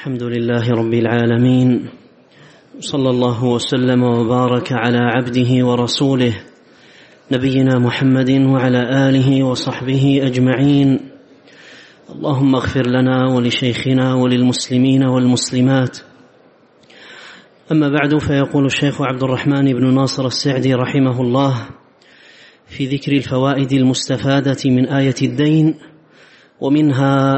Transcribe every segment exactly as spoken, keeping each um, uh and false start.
الحمد لله رب العالمين، صلى الله وسلم وبارك على عبده ورسوله نبينا محمد وعلى آله وصحبه أجمعين. اللهم اغفر لنا ولشيخنا وللمسلمين والمسلمات. أما بعد، فيقول الشيخ عبد الرحمن بن ناصر السعدي رحمه الله في ذكر الفوائد المستفادة من آية الدين، ومنها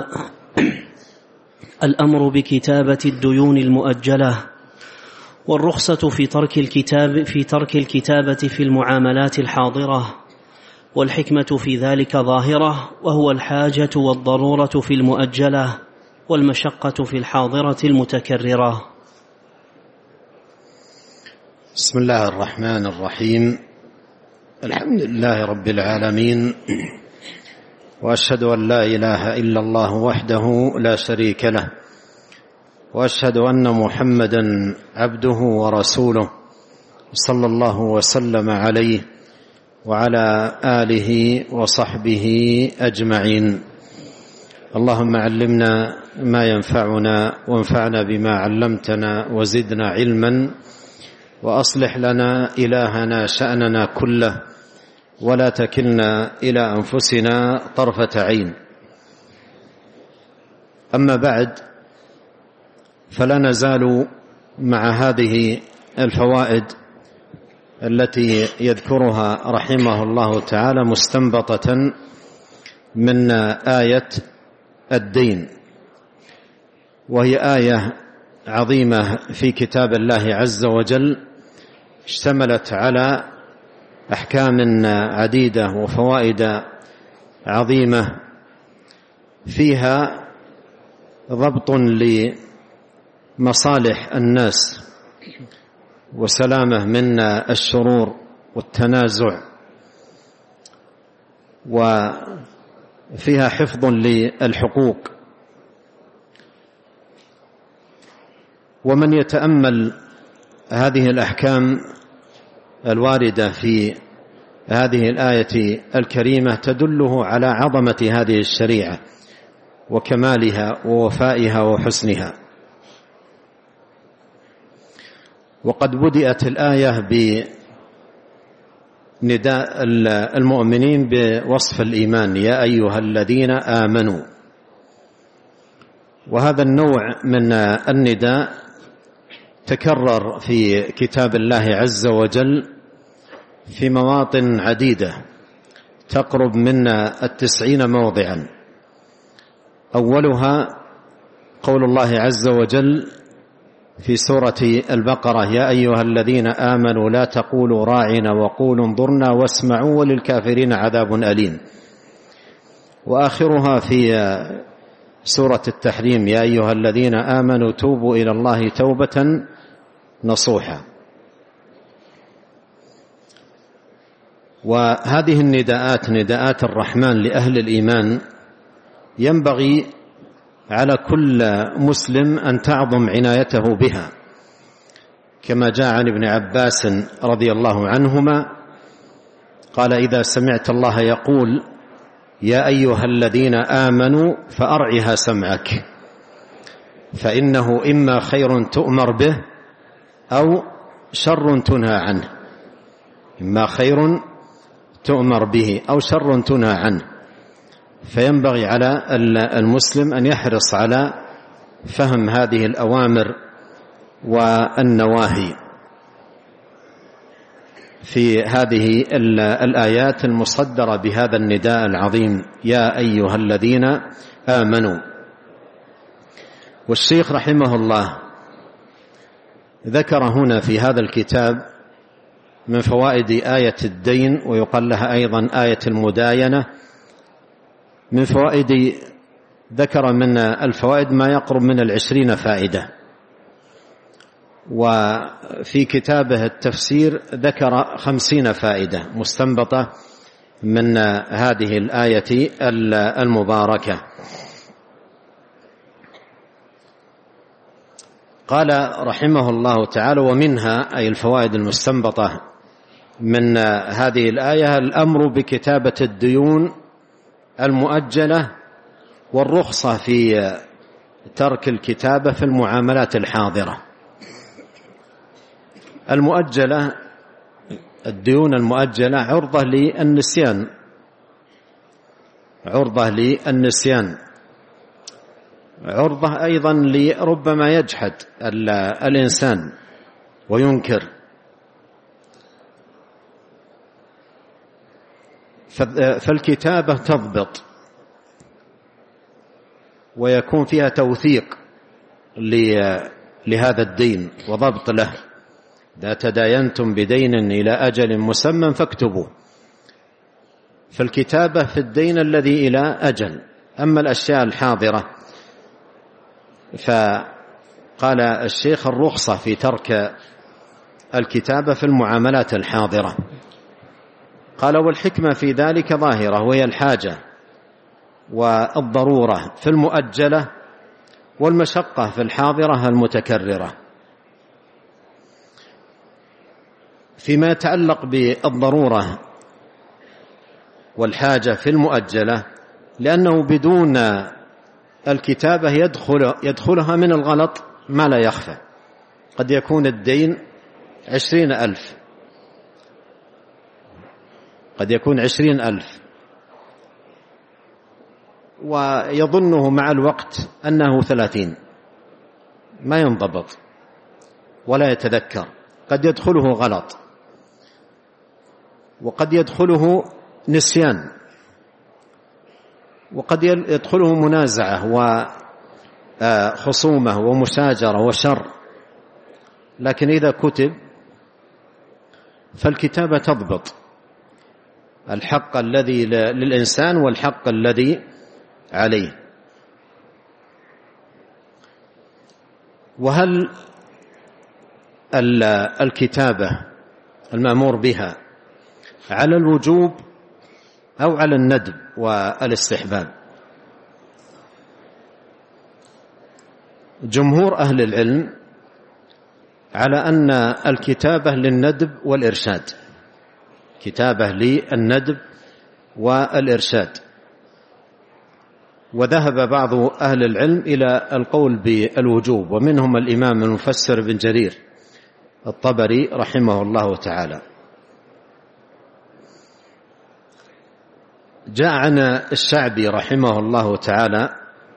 الأمر بكتابة الديون المؤجلة، والرخصة في ترك الكتاب في ترك الكتابة في المعاملات الحاضرة، والحكمة في ذلك ظاهرة، وهو الحاجة والضرورة في المؤجلة، والمشقة في الحاضرة المتكررة. بسم الله الرحمن الرحيم. الحمد لله رب العالمين، وأشهد أن لا إله إلا الله وحده لا شريك له، وأشهد أن محمدا عبده ورسوله، صلى الله وسلم عليه وعلى آله وصحبه أجمعين. اللهم علمنا ما ينفعنا، وانفعنا بما علمتنا، وزدنا علما، وأصلح لنا إلهنا شأننا كله، ولا تكلنا إلى أنفسنا طرفة عين. أما بعد، فلا نزال مع هذه الفوائد التي يذكرها رحمه الله تعالى مستنبطة من آية الدين، وهي آية عظيمة في كتاب الله عز وجل، اشتملت على أحكام عديدة وفوائد عظيمة، فيها ضبط لمصالح الناس وسلامة من الشرور والتنازع، وفيها حفظ للحقوق. ومن يتأمل هذه الأحكام الواردة في هذه الآية الكريمة تدله على عظمة هذه الشريعة وكمالها ووفائها وحسنها. وقد بدأت الآية بنداء المؤمنين بوصف الإيمان: يا أيها الذين آمنوا. وهذا النوع من النداء تكرر في كتاب الله عز وجل في مواطن عديدة، تقرب من التسعين موضعا. أولها قول الله عز وجل في سورة البقرة: يا أيها الذين آمنوا لا تقولوا راعنا وقولوا انظرنا واسمعوا وللكافرين عذاب أليم. وآخرها في سورة التحريم: يا أيها الذين آمنوا توبوا إلى الله توبة نصوحا. وهذه النداءات نداءات الرحمن لأهل الإيمان، ينبغي على كل مسلم أن تعظم عنايته بها، كما جاء عن ابن عباس رضي الله عنهما قال: إذا سمعت الله يقول يا أيها الذين آمنوا فأرعها سمعك، فإنه إما خير تؤمر به أو شر تنهى عنه، إما خير تؤمر به أو شر تنهى عنه. فينبغي على المسلم أن يحرص على فهم هذه الأوامر والنواهي في هذه الآيات المصدرة بهذا النداء العظيم: يا أيها الذين آمنوا. والشيخ رحمه الله ذكر هنا في هذا الكتاب من فوائد آية الدين، ويقال لها أيضا آية المداينة، من فوائد ذكر من الفوائد ما يقرب من العشرين فائدة. وفي كتابه التفسير ذكر خمسين فائدة مستنبطة من هذه الآية المباركة. قال رحمه الله تعالى: ومنها، أي الفوائد المستنبطة من هذه الآية، الأمر بكتابة الديون المؤجلة، والرخصة في ترك الكتابة في المعاملات الحاضرة. المؤجلة، الديون المؤجلة عرضة للنسيان، عرضة للنسيان، عرضة أيضا لربما يجحد الإنسان وينكر. فالكتابة تضبط ويكون فيها توثيق لهذا الدين وضبط له. إذا تداينتم بدين إلى أجل مسمى فاكتبوه. فالكتابة في الدين الذي إلى أجل. أما الأشياء الحاضرة فقال الشيخ الرخصة في ترك الكتابة في المعاملات الحاضرة. قال والحكمة في ذلك ظاهرة، وهي الحاجة والضرورة في المؤجلة، والمشقة في الحاضرة المتكررة. فيما يتعلق بالضرورة والحاجة في المؤجلة، لأنه بدون الكتابة يدخل يدخلها من الغلط ما لا يخفى. قد يكون الدين عشرين ألف، قد يكون عشرين ألف ويظنه مع الوقت أنه ثلاثين، ما ينضبط ولا يتذكر. قد يدخله غلط، وقد يدخله نسيان، وقد يدخله منازعة وخصومة ومشاجرة وشر. لكن إذا كتب فالكتابة تضبط الحق الذي للإنسان والحق الذي عليه. وهل الكتابة المأمور بها على الوجوب أو على الندب والاستحباب؟ جمهور أهل العلم على أن الكتابة للندب والإرشاد، كتابة للندب والإرشاد. وذهب بعض أهل العلم إلى القول بالوجوب، ومنهم الإمام المفسر بن جرير الطبري رحمه الله تعالى. جاء عن الشعبي رحمه الله تعالى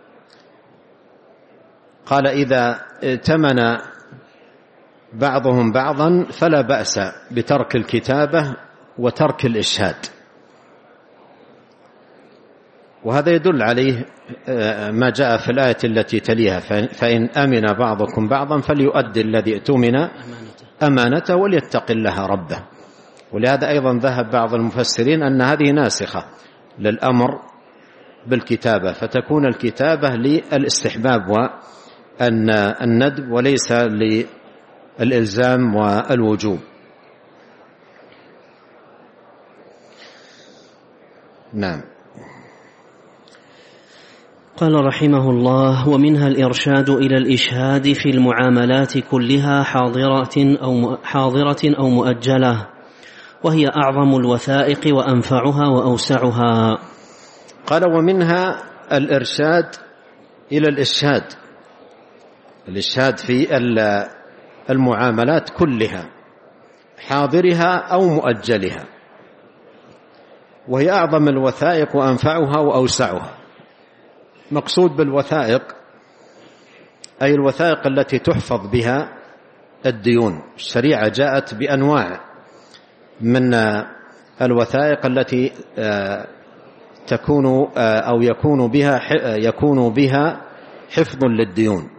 قال إذا ائتمن بعضهم بعضا فلا بأس بترك الكتابة وترك الإشهاد. وهذا يدل عليه ما جاء في الآية التي تليها: فإن أمن بعضكم بعضا فليؤدي الذي اؤتمن أمانته وليتق الله ربه. ولهذا أيضا ذهب بعض المفسرين أن هذه ناسخة للأمر بالكتابة، فتكون الكتابة للاستحباب والندب وليس للإلزام والوجوب. نعم. قال رحمه الله: ومنها الإرشاد إلى الإشهاد في المعاملات كلها حاضرة أو حاضرة أو مؤجلة، وهي أعظم الوثائق وأنفعها وأوسعها. قال: ومنها الإرشاد إلى الإشهاد، الإشهاد في المعاملات كلها حاضرها أو مؤجلها، وهي أعظم الوثائق وأنفعها وأوسعها. مقصود بالوثائق أي الوثائق التي تحفظ بها الديون. الشريعة جاءت بأنواع من الوثائق التي تكون أو يكون بها يكون بها حفظ للديون،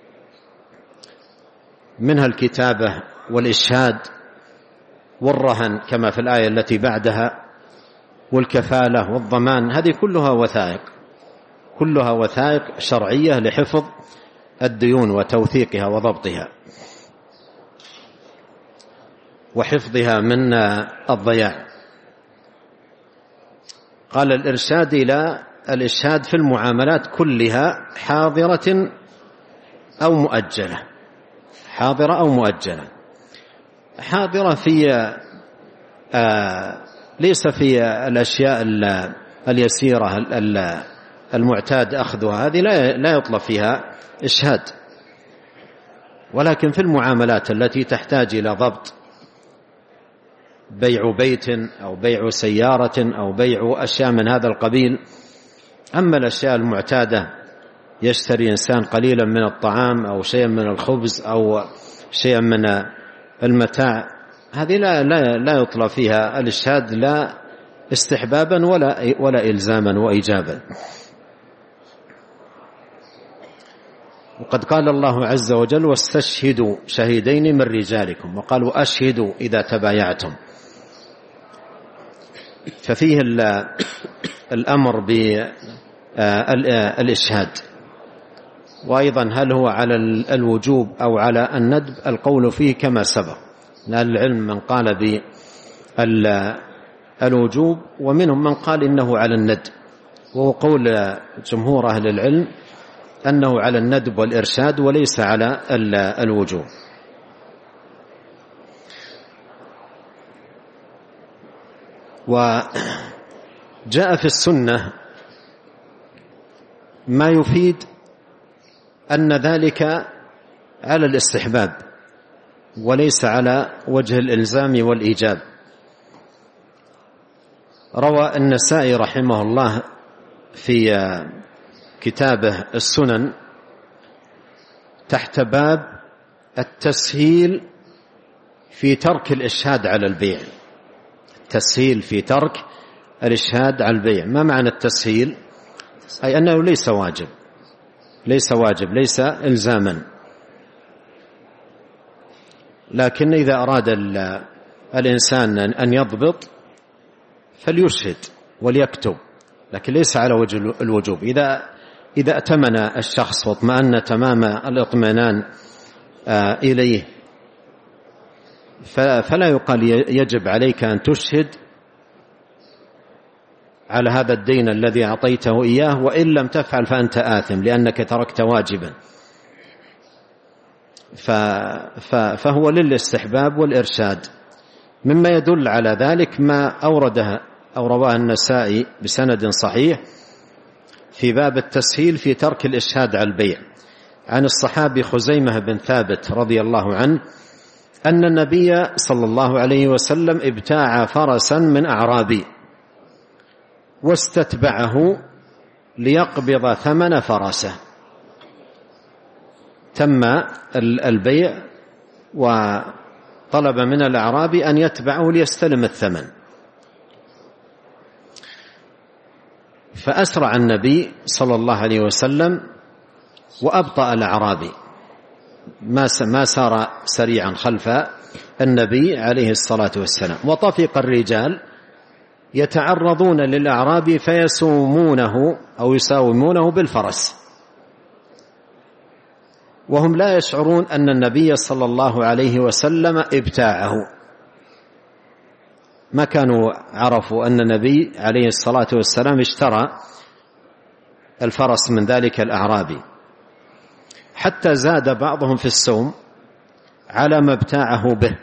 منها الكتابة والإشهاد والرهن كما في الآية التي بعدها، والكفالة والضمان. هذه كلها وثائق، كلها وثائق شرعية لحفظ الديون وتوثيقها وضبطها وحفظها من الضياع. قال: الإرشاد إلى الإشهاد في المعاملات كلها حاضرة أو مؤجلة، حاضرة أو مؤجلة. حاضرة في آه ليس في الأشياء اليسيرة المعتاد أخذها، هذه لا يطلب فيها إشهاد. ولكن في المعاملات التي تحتاج إلى ضبط، بيع بيت أو بيع سيارة أو بيع أشياء من هذا القبيل، أما الأشياء المعتادة يشتري إنسان قليلا من الطعام أو شيئا من الخبز أو شيئا من المتاع، هذه لا, لا, لا يطلب فيها الإشهاد لا استحبابا ولا, ولا إلزاما وإيجابا. وقد قال الله عز وجل: واستشهدوا شهيدين من رجالكم، وقالوا أشهدوا إذا تبايعتم. ففيه الأمر بالإشهاد. وأيضا هل هو على الوجوب أو على الندب؟ القول فيه كما سبق، لأن العلم من قال بالوجوب ومنهم من قال إنه على الندب، وهو قول جمهور أهل العلم أنه على الندب والإرشاد وليس على الوجوب. وجاء في السنة ما يفيد أن ذلك على الاستحباب وليس على وجه الإلزام والإيجاب. روى النسائي رحمه الله في كتابه السنن تحت باب التسهيل في ترك الإشهاد على البيع. التسهيل في ترك الإشهاد على البيع. ما معنى التسهيل؟ أي أنه ليس واجب، ليس واجب ليس إلزاما، لكن إذا أراد الإنسان أن يضبط فليشهد وليكتب، لكن ليس على وجه الوجوب. إذا إذا أتمن الشخص واطمأن تمام الاطمئنان إليه فلا يقال يجب عليك أن تشهد على هذا الدين الذي أعطيته إياه، وإن لم تفعل فأنت آثم لأنك تركت واجبا. فهو للاستحباب والإرشاد. مما يدل على ذلك ما أورده أو رواه النسائي بسند صحيح في باب التسهيل في ترك الإشهاد على البيع عن الصحابي خزيمة بن ثابت رضي الله عنه أن النبي صلى الله عليه وسلم ابتاع فرسا من أعرابي واستتبعه ليقبض ثمن فرسه. تم البيع وطلب من الأعرابي أن يتبعه ليستلم الثمن، فأسرع النبي صلى الله عليه وسلم وأبطأ الأعرابي، ما سار سريعا خلف النبي عليه الصلاة والسلام. وطفق الرجال يتعرضون للأعرابي فيسومونه أو يساومونه بالفرس، وهم لا يشعرون أن النبي صلى الله عليه وسلم ابتاعه، ما كانوا عرفوا أن النبي عليه الصلاة والسلام اشترى الفرس من ذلك الأعرابي، حتى زاد بعضهم في السوم على ما ابتاعه به،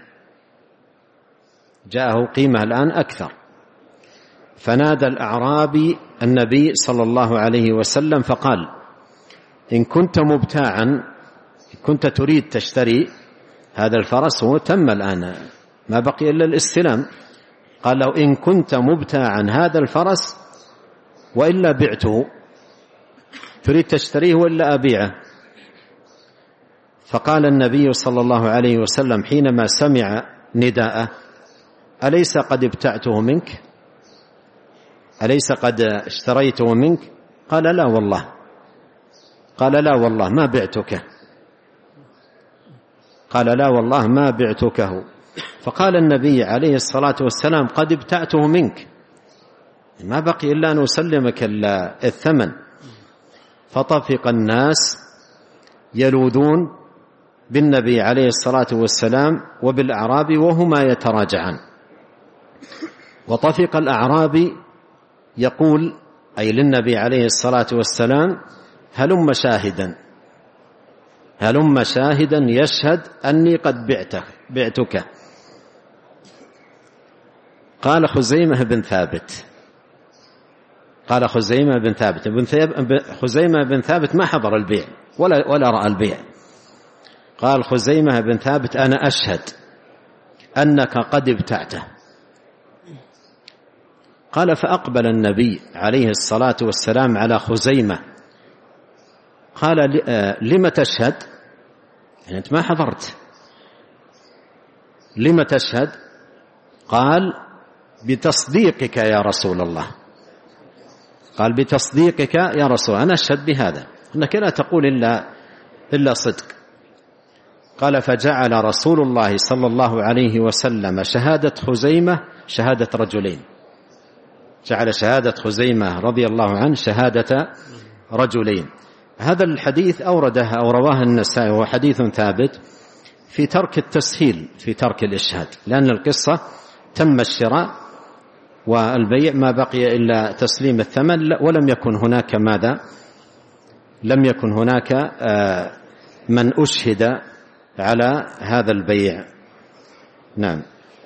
جاءه قيمة الآن أكثر. فنادى الأعرابي النبي صلى الله عليه وسلم فقال: إن كنت مبتاعا، كنت تريد تشتري هذا الفرس، هو تم الآن ما بقي إلا الاستلام، قال له: إن كنت مبتاعا هذا الفرس وإلا بعته، تريد تشتريه وإلا أبيعه؟ فقال النبي صلى الله عليه وسلم حينما سمع نداءه: أليس قد ابتعته منك؟ أليس قد اشتريته منك؟ قال: لا والله. قال: لا والله ما بعتك. قال: لا والله ما بعتكه. فقال النبي عليه الصلاة والسلام: قد ابتعته منك، ما بقي إلا أن أسلمك الثمن. فطفق الناس يلوذون بالنبي عليه الصلاة والسلام وبالأعرابي وهما يتراجعان. وطفق الأعرابي يقول، أي للنبي عليه الصلاة والسلام: هلم شاهدا، هلم شاهدا يشهد أني قد بعتك, بعتك. قال خزيمة بن ثابت قال خزيمة بن ثابت. خزيمة بن ثابت ما حضر البيع ولا, ولا رأى البيع. قال خزيمة بن ثابت أنا أشهد أنك قد ابتعته. قال فأقبل النبي عليه الصلاة والسلام على خزيمة قال لم تشهد؟ يعني أنت ما حضرت، لم تشهد؟ قال بتصديقك يا رسول الله. قال بتصديقك يا رسول الله، أنا أشهد بهذا أنك لا تقول إلا, إلا صدق. قال فجعل رسول الله صلى الله عليه وسلم شهادة خزيمة شهادة رجلين، جعل شهادة خزيمة رضي الله عنه شهادة رجلين. هذا الحديث أورده أو رواه النسائي وهو حديث ثابت في ترك التسهيل في ترك الإشهاد، لأن القصة تم الشراء والبيع ما بقي إلا تسليم الثمن، ولم يكن هناك ماذا لم يكن هناك من أشهد على هذا البيع. نعم.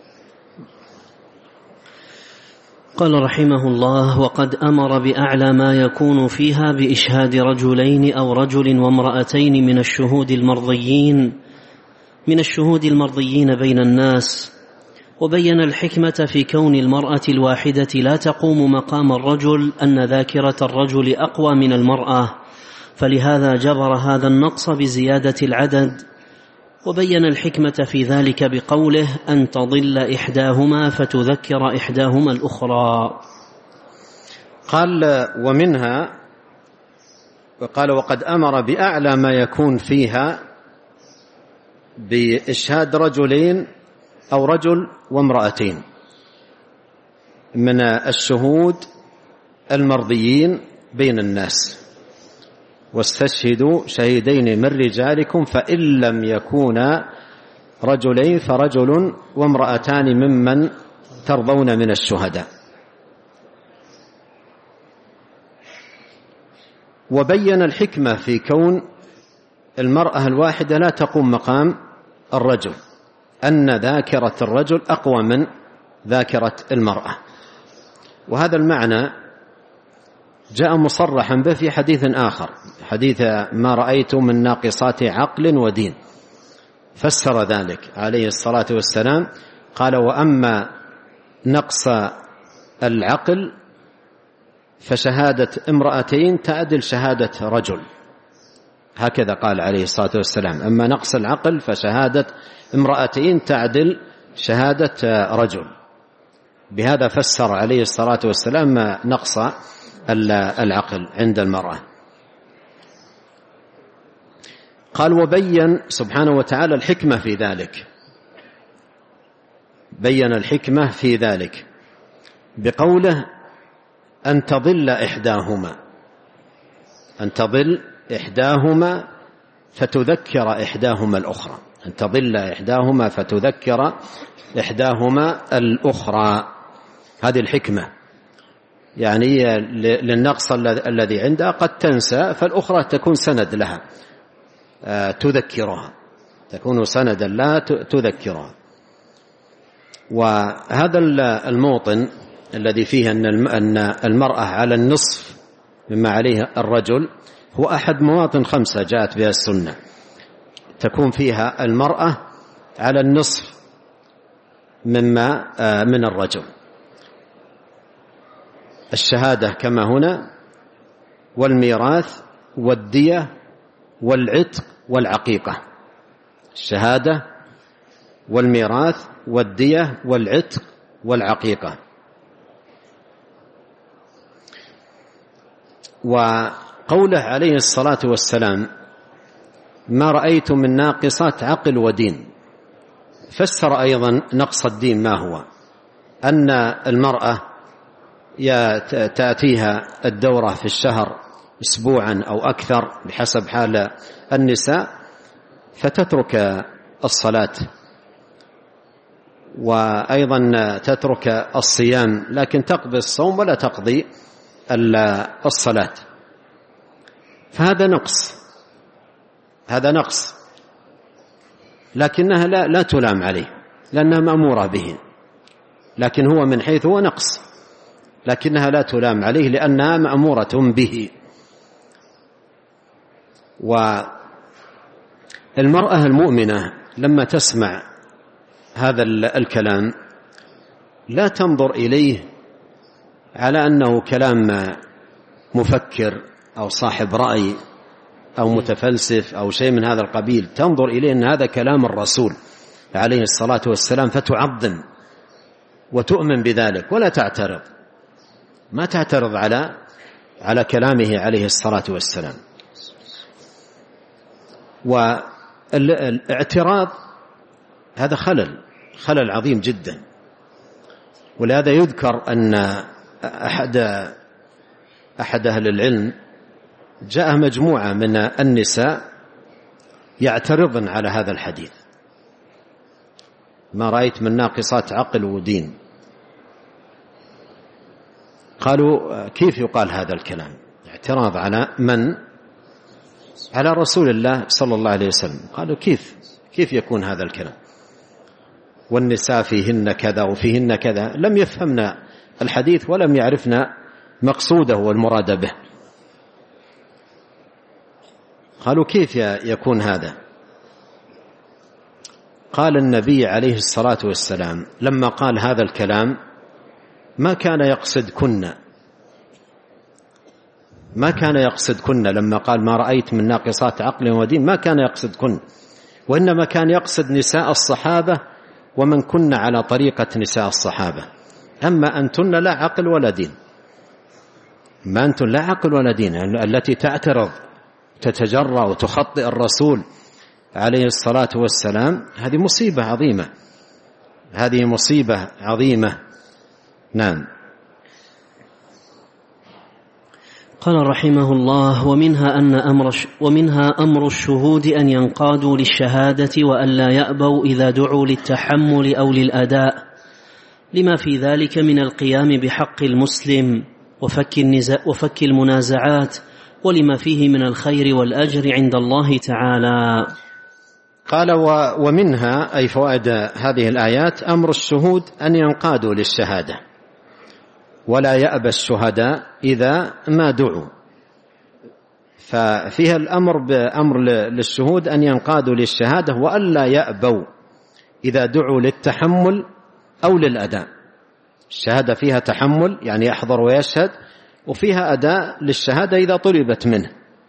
قال رحمه الله: وقد أمر بأعلى ما يكون فيها بإشهاد رجلين أو رجل وامرأتين من الشهود المرضيين من الشهود المرضيين بين الناس، وبين الحكمة في كون المرأة الواحدة لا تقوم مقام الرجل أن ذاكرة الرجل أقوى من المرأة، فلهذا جبر هذا النقص بزيادة العدد. وبين الحكمة في ذلك بقوله: أن تضل إحداهما فتذكر إحداهما الأخرى. قال ومنها وقال وقد أمر بأعلى ما يكون فيها بإشهاد رجلين أو رجل وامرأتين من الشهود المرضيين بين الناس، واستشهدوا شهيدين من رجالكم فإن لم يكونا رجلين فرجل وامرأتان ممن ترضون من الشهداء. وبين الحكمة في كون المرأة الواحدة لا تقوم مقام الرجل، أن ذاكرة الرجل أقوى من ذاكرة المرأة، وهذا المعنى جاء مصرحا به في حديث آخر، حديث ما رأيت من ناقصات عقل ودين، فسر ذلك عليه الصلاة والسلام قال: وأما نقص العقل فشهادة امرأتين تعدل شهادة رجل، هكذا قال عليه الصلاة والسلام: أما نقص العقل فشهادة امرأتين تعدل شهادة رجل. بهذا فسر عليه الصلاة والسلام نقص العقل عند المرأة. قال: وبين سبحانه وتعالى الحكمة في ذلك، بين الحكمة في ذلك بقوله: أن تضل إحداهما أن تضل إحداهما فتذكر إحداهما الأخرى أن تضل إحداهما فتذكر إحداهما الأخرى. هذه الحكمة، يعني للنقص الذي عندها قد تنسى، فالأخرى تكون سند لها تذكرها، تكون سندا لا تذكرها. وهذا الموطن الذي فيه أن المرأة على النصف مما عليه الرجل هو أحد مواطن خمسة جاءت بها السنة تكون فيها المرأة على النصف مما من الرجل: الشهادة كما هنا، والميراث، والدية، والعتق، والعقيقة. الشهادة والميراث والدية والعتق والعقيقة. وقوله عليه الصلاة والسلام: ما رأيت من ناقصات عقل ودين، فسر أيضا نقص الدين ما هو، أن المرأة تأتيها الدورة في الشهر أسبوعا أو أكثر بحسب حال النساء، فتترك الصلاة وأيضا تترك الصيام، لكن تقضي الصوم ولا تقضي الصلاة، فهذا نقص هذا نقص لكنها لا, لا تلام عليه لأنها مأمورة به، لكن هو من حيث هو نقص، لكنها لا تلام عليه لأنها مأمورة به. والمرأة المؤمنة لما تسمع هذا الكلام لا تنظر إليه على أنه كلام مفكر أو صاحب رأي أو متفلسف أو شيء من هذا القبيل، تنظر إليه أن هذا كلام الرسول عليه الصلاة والسلام، فتعظم وتؤمن بذلك ولا تعترض، ما تعترض على على كلامه عليه الصلاة والسلام. والاعتراض هذا خلل خلل عظيم جدا. ولهذا يذكر أن أحد أحد أهل العلم جاء مجموعة من النساء يعترضن على هذا الحديث: ما رأيت من ناقصات عقل ودين. قالوا: كيف يقال هذا الكلام؟ اعتراض على من؟ على رسول الله صلى الله عليه وسلم. قالوا: كيف كيف يكون هذا الكلام والنساء فيهن كذا وفيهن كذا؟ لم يفهمنا الحديث ولم يعرفنا مقصوده والمراد به. قالوا: كيف يكون هذا؟ قال النبي عليه الصلاة والسلام لما قال هذا الكلام ما كان يقصد كنا ما كان يقصد كنا لما قال ما رأيت من ناقصات عقل ودين، ما كان يقصد كن، وإنما كان يقصد نساء الصحابة ومن كنا على طريقة نساء الصحابة. أما أنتن لا عقل ولا دين، ما أنتن لا عقل ولا دين، التي تعترض تتجرأ وتخطئ الرسول عليه الصلاة والسلام، هذه مصيبة عظيمة، هذه مصيبة عظيمة. نعم. قال رحمه الله: ومنها أن أمر ومنها أمر الشهود أن ينقادوا للشهادة وأن لا يأبوا إذا دعوا للتحمل أو للأداء، لما في ذلك من القيام بحق المسلم وفك, وفك المنازعات، ولما فيه من الخير والأجر عند الله تعالى. قال: ومنها أي فوائد هذه الآيات أمر الشهود أن ينقادوا للشهادة ولا يأبى الشهداء إذا ما دعوا. ففيها الأمر بأمر للشهود أن ينقادوا للشهادة وأن لا يأبوا إذا دعوا للتحمل أو للأداء. الشهادة فيها تحمل يعني يحضر ويشهد، وفيها أداء للشهادة إذا طلبت منه.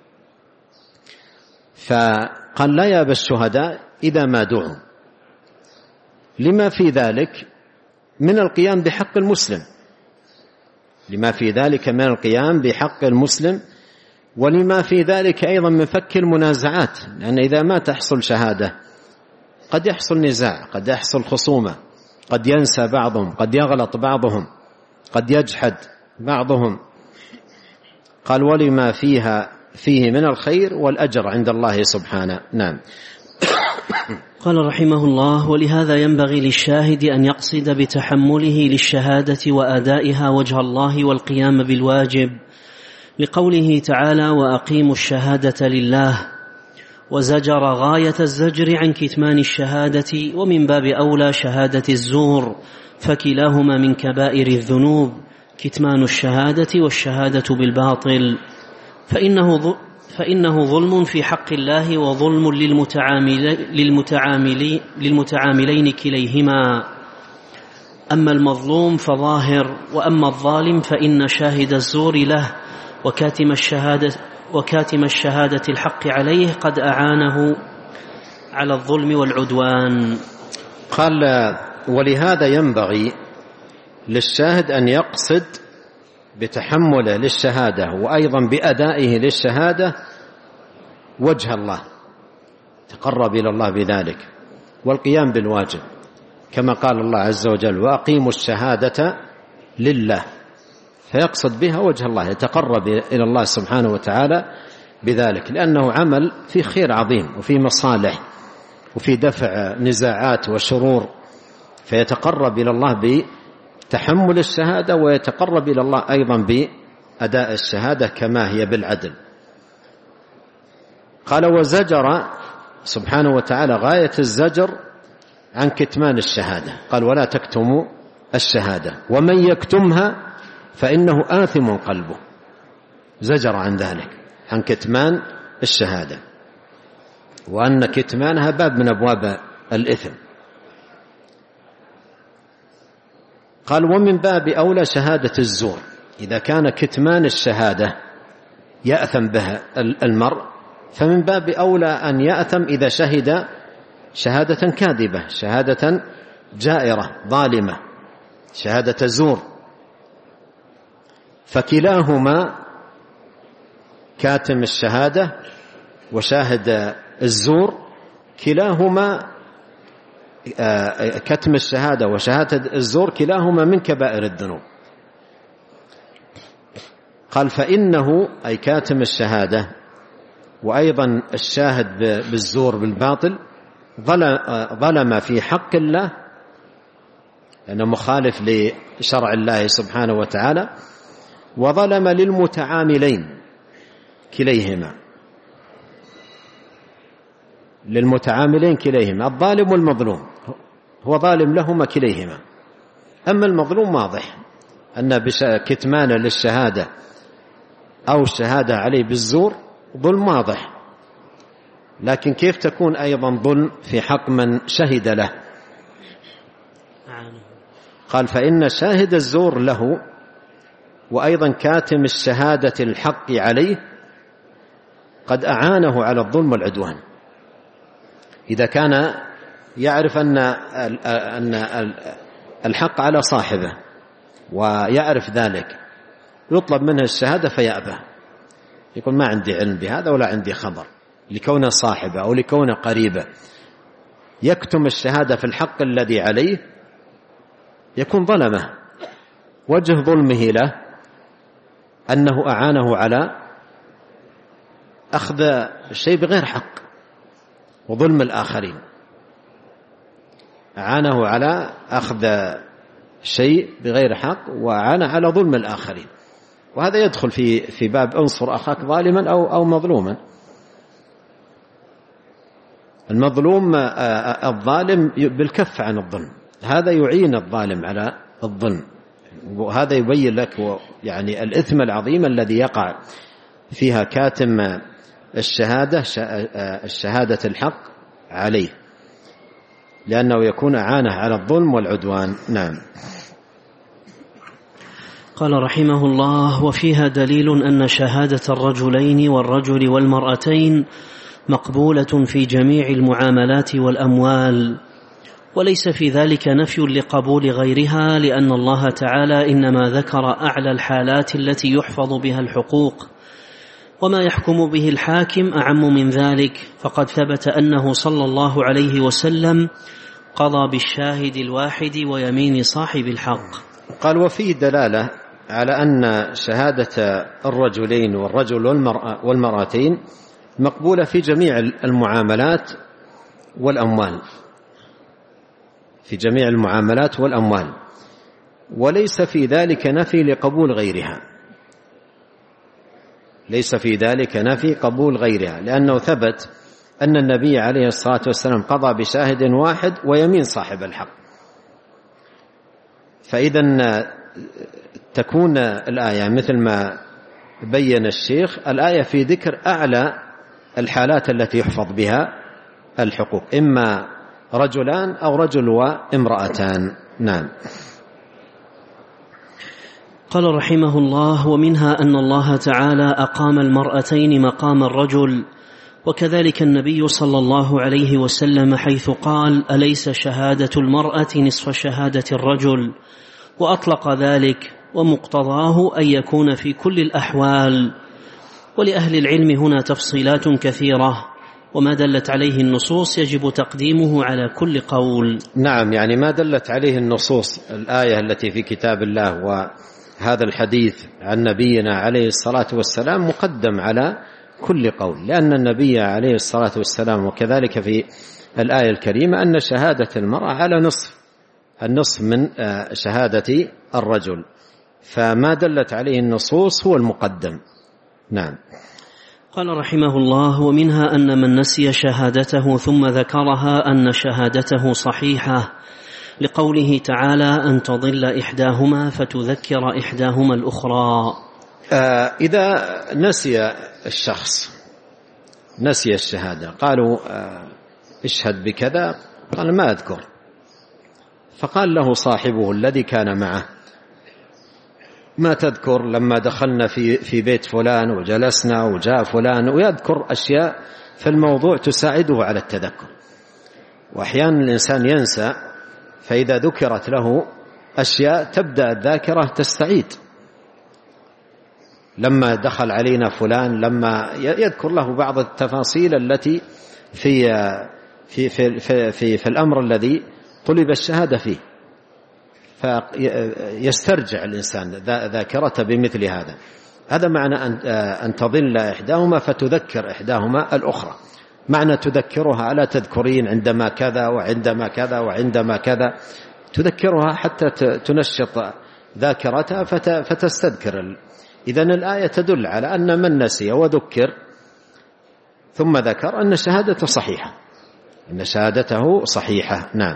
فقال لا يأبى الشهداء إذا ما دعوا، لما في ذلك من القيام بحق المسلم لما في ذلك من القيام بحق المسلم ولما في ذلك أيضا من فك المنازعات، لأن إذا ما تحصل شهادة قد يحصل نزاع، قد يحصل خصومة، قد ينسى بعضهم، قد يغلط بعضهم، قد يجحد بعضهم. قال: ولما فيها فيه من الخير والأجر عند الله سبحانه. نعم. قال رحمه الله: ولهذا ينبغي للشاهد أن يقصد بتحمله للشهادة وأدائها وجه الله والقيام بالواجب، لقوله تعالى: وأقيموا الشهادة لله، وزجر غاية الزجر عن كتمان الشهادة، ومن باب أولى شهادة الزور، فكلاهما من كبائر الذنوب، كتمان الشهادة والشهادة بالباطل، فإنه فإنه ظلم في حق الله وظلم للمتعاملين, للمتعاملين كليهما. أما المظلوم فظاهر، وأما الظالم فإن شاهد الزور له وكاتم الشهادة, وكاتم الشهادة الحق عليه قد أعانه على الظلم والعدوان. قال: ولهذا ينبغي للشاهد أن يقصد بتحمله للشهادة وأيضا بأدائه للشهادة وجه الله، تقرب إلى الله بذلك، والقيام بالواجب، كما قال الله عز وجل: وأقيموا الشهادة لله، فيقصد بها وجه الله، يتقرب إلى الله سبحانه وتعالى بذلك، لأنه عمل في خير عظيم وفي مصالح وفي دفع نزاعات وشرور، فيتقرب إلى الله بتحمل الشهادة، ويتقرب إلى الله أيضا بأداء الشهادة كما هي بالعدل. قال: وزجر سبحانه وتعالى غاية الزجر عن كتمان الشهادة، قال: ولا تكتموا الشهادة، ومن يكتمها فإنه آثم قلبه، زجر عن ذلك، عن كتمان الشهادة، وأن كتمانها باب من أبواب الإثم. قال ومن باب أولى شهادة الزور، إذا كان كتمان الشهادة يأثم بها المرء، فمن باب أولى أن يأثم إذا شهد شهادة كاذبة، شهادة جائرة ظالمة، شهادة زور. فكلاهما كاتم الشهادة وشاهد الزور كلاهما كتم الشهادة وشهادة الزور كلاهما من كبائر الذنوب. قال فإنه أي كاتم الشهادة وأيضا الشاهد بالزور بالباطل ظلم في حق الله، لأنه مخالف لشرع الله سبحانه وتعالى، وظلم للمتعاملين كليهما، للمتعاملين كليهما، الظالم والمظلوم هو ظالم لهما كليهما. أما المظلوم واضح أن كتمان للشهادة أو الشهادة عليه بالزور ظلم واضح، لكن كيف تكون أيضا ظلم في حق من شهد له؟ قال فإن شاهد الزور له وأيضا كاتم الشهادة الحق عليه قد أعانه على الظلم والعدوان. إذا كان يعرف أن أن الحق على صاحبه ويعرف ذلك، يطلب منه الشهادة فيأبى، يقول ما عندي علم بهذا ولا عندي خبر، لكونه صاحبه أو لكونه قريبه، يكتم الشهادة في الحق الذي عليه، يكون ظلمه. وجه ظلمه له أنه أعانه على أخذ الشيء بغير حق وظلم الآخرين، أعانه على أخذ شيء بغير حق وأعانه على ظلم الآخرين، وهذا يدخل في في باب انصر أخاك ظالما أو أو مظلوما. المظلوم الظالم بالكف عن الظلم، هذا يعين الظالم على الظلم، وهذا يبين لك يعني الإثم العظيم الذي يقع فيها كاتم الشهادة الشهادة الحق عليه، لأنه يكون أعانه على الظلم والعدوان. نعم. قال رحمه الله وفيها دليل أن شهادة الرجلين والرجل والمرأتين مقبولة في جميع المعاملات والأموال، وليس في ذلك نفي لقبول غيرها، لأن الله تعالى إنما ذكر أعلى الحالات التي يحفظ بها الحقوق، وما يحكم به الحاكم أعم من ذلك، فقد ثبت أنه صلى الله عليه وسلم قضى بالشاهد الواحد ويمين صاحب الحق. قال وفيه دلالة على أن شهادة الرجلين والرجل والمرأة والمرأتين مقبولة في جميع المعاملات والأموال، في جميع المعاملات والأموال، وليس في ذلك نفي لقبول غيرها، ليس في ذلك نفي قبول غيرها، لأنه ثبت أن النبي عليه الصلاة والسلام قضى بشاهد واحد ويمين صاحب الحق. فإذا تكون الآية مثل ما بين الشيخ، الآية في ذكر أعلى الحالات التي يحفظ بها الحقوق، إما رجلان أو رجل وامرأتان. نعم. قال رحمه الله ومنها أن الله تعالى أقام المرأتين مقام الرجل، وكذلك النبي صلى الله عليه وسلم حيث قال أليس شهادة المرأة نصف شهادة الرجل، وأطلق ذلك، ومقتضاه أن يكون في كل الأحوال. ولأهل العلم هنا تفصيلات كثيرة، وما دلت عليه النصوص يجب تقديمه على كل قول. نعم، يعني ما دلت عليه النصوص، الآية التي في كتاب الله وهذا الحديث عن نبينا عليه الصلاة والسلام مقدم على كل قول، لأن النبي عليه الصلاة والسلام وكذلك في الآية الكريمة أن شهادة المرأة على نصف النصف من شهادة الرجل، فما دلت عليه النصوص هو المقدم. نعم. قال رحمه الله ومنها أن من نسي شهادته ثم ذكرها أن شهادته صحيحة، لقوله تعالى أن تضل إحداهما فتذكر إحداهما الأخرى. آه إذا نسي الشخص نسي الشهادة، قالوا آه اشهد بكذا، قال ما أذكر، فقال له صاحبه الذي كان معه ما تذكر لما دخلنا في في بيت فلان وجلسنا وجاء فلان، ويذكر أشياء في الموضوع تساعده على التذكر. وأحيانا الإنسان ينسى، فإذا ذكرت له أشياء تبدأ الذاكرة تستعيد. لما دخل علينا فلان، لما يذكر له بعض التفاصيل التي في في في في, في, في الأمر الذي طلب الشهادة فيه، فيسترجع الإنسان ذاكرته بمثل هذا. هذا معنى أن تضل إحداهما فتذكر إحداهما الأخرى. معنى تذكرها على تذكرين عندما كذا وعندما كذا وعندما كذا، تذكرها حتى تنشط ذاكرتها فتستذكر. إذن الآية تدل على أن من نسي وذكر ثم ذكر أن شهادته صحيحة، أن شهادته صحيحة. نعم.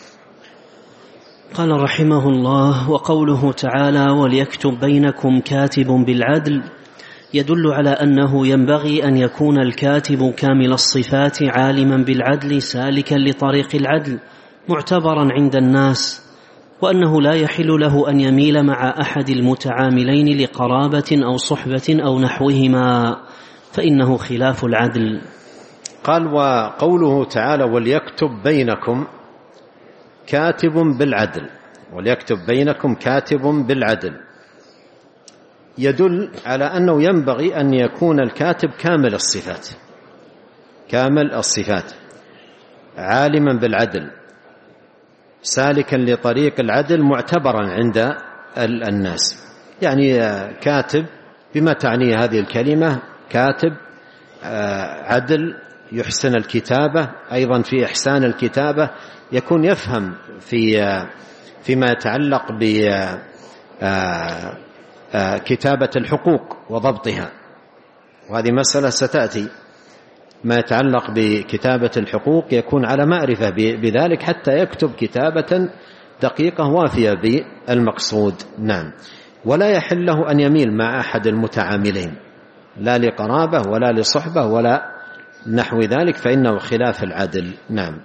قال رحمه الله: وقوله تعالى وليكتب بينكم كاتب بالعدل، يدل على أنه ينبغي أن يكون الكاتب كامل الصفات عالما بالعدل سالكا لطريق العدل معتبرا عند الناس، وأنه لا يحل له أن يميل مع أحد المتعاملين لقرابة أو صحبة أو نحوهما، فإنه خلاف العدل. قال: وقوله تعالى وليكتب بينكم كاتب بالعدل، وليكتب بينكم كاتب بالعدل، يدل على أنه ينبغي أن يكون الكاتب كامل الصفات، كامل الصفات عالما بالعدل سالكا لطريق العدل معتبرا عند الناس. يعني كاتب بما تعني هذه الكلمة، كاتب عدل يحسن الكتابة، أيضا في إحسان الكتابة يكون يفهم في فيما يتعلق بكتابة الحقوق وضبطها، وهذه مسألة ستأتي. ما يتعلق بكتابة الحقوق يكون على معرفة بذلك حتى يكتب كتابة دقيقة وافية بالمقصود. نعم. ولا يحل له أن يميل مع أحد المتعاملين، لا لقرابة ولا لصحبة ولا نحو ذلك، فإنه خلاف العدل. نعم.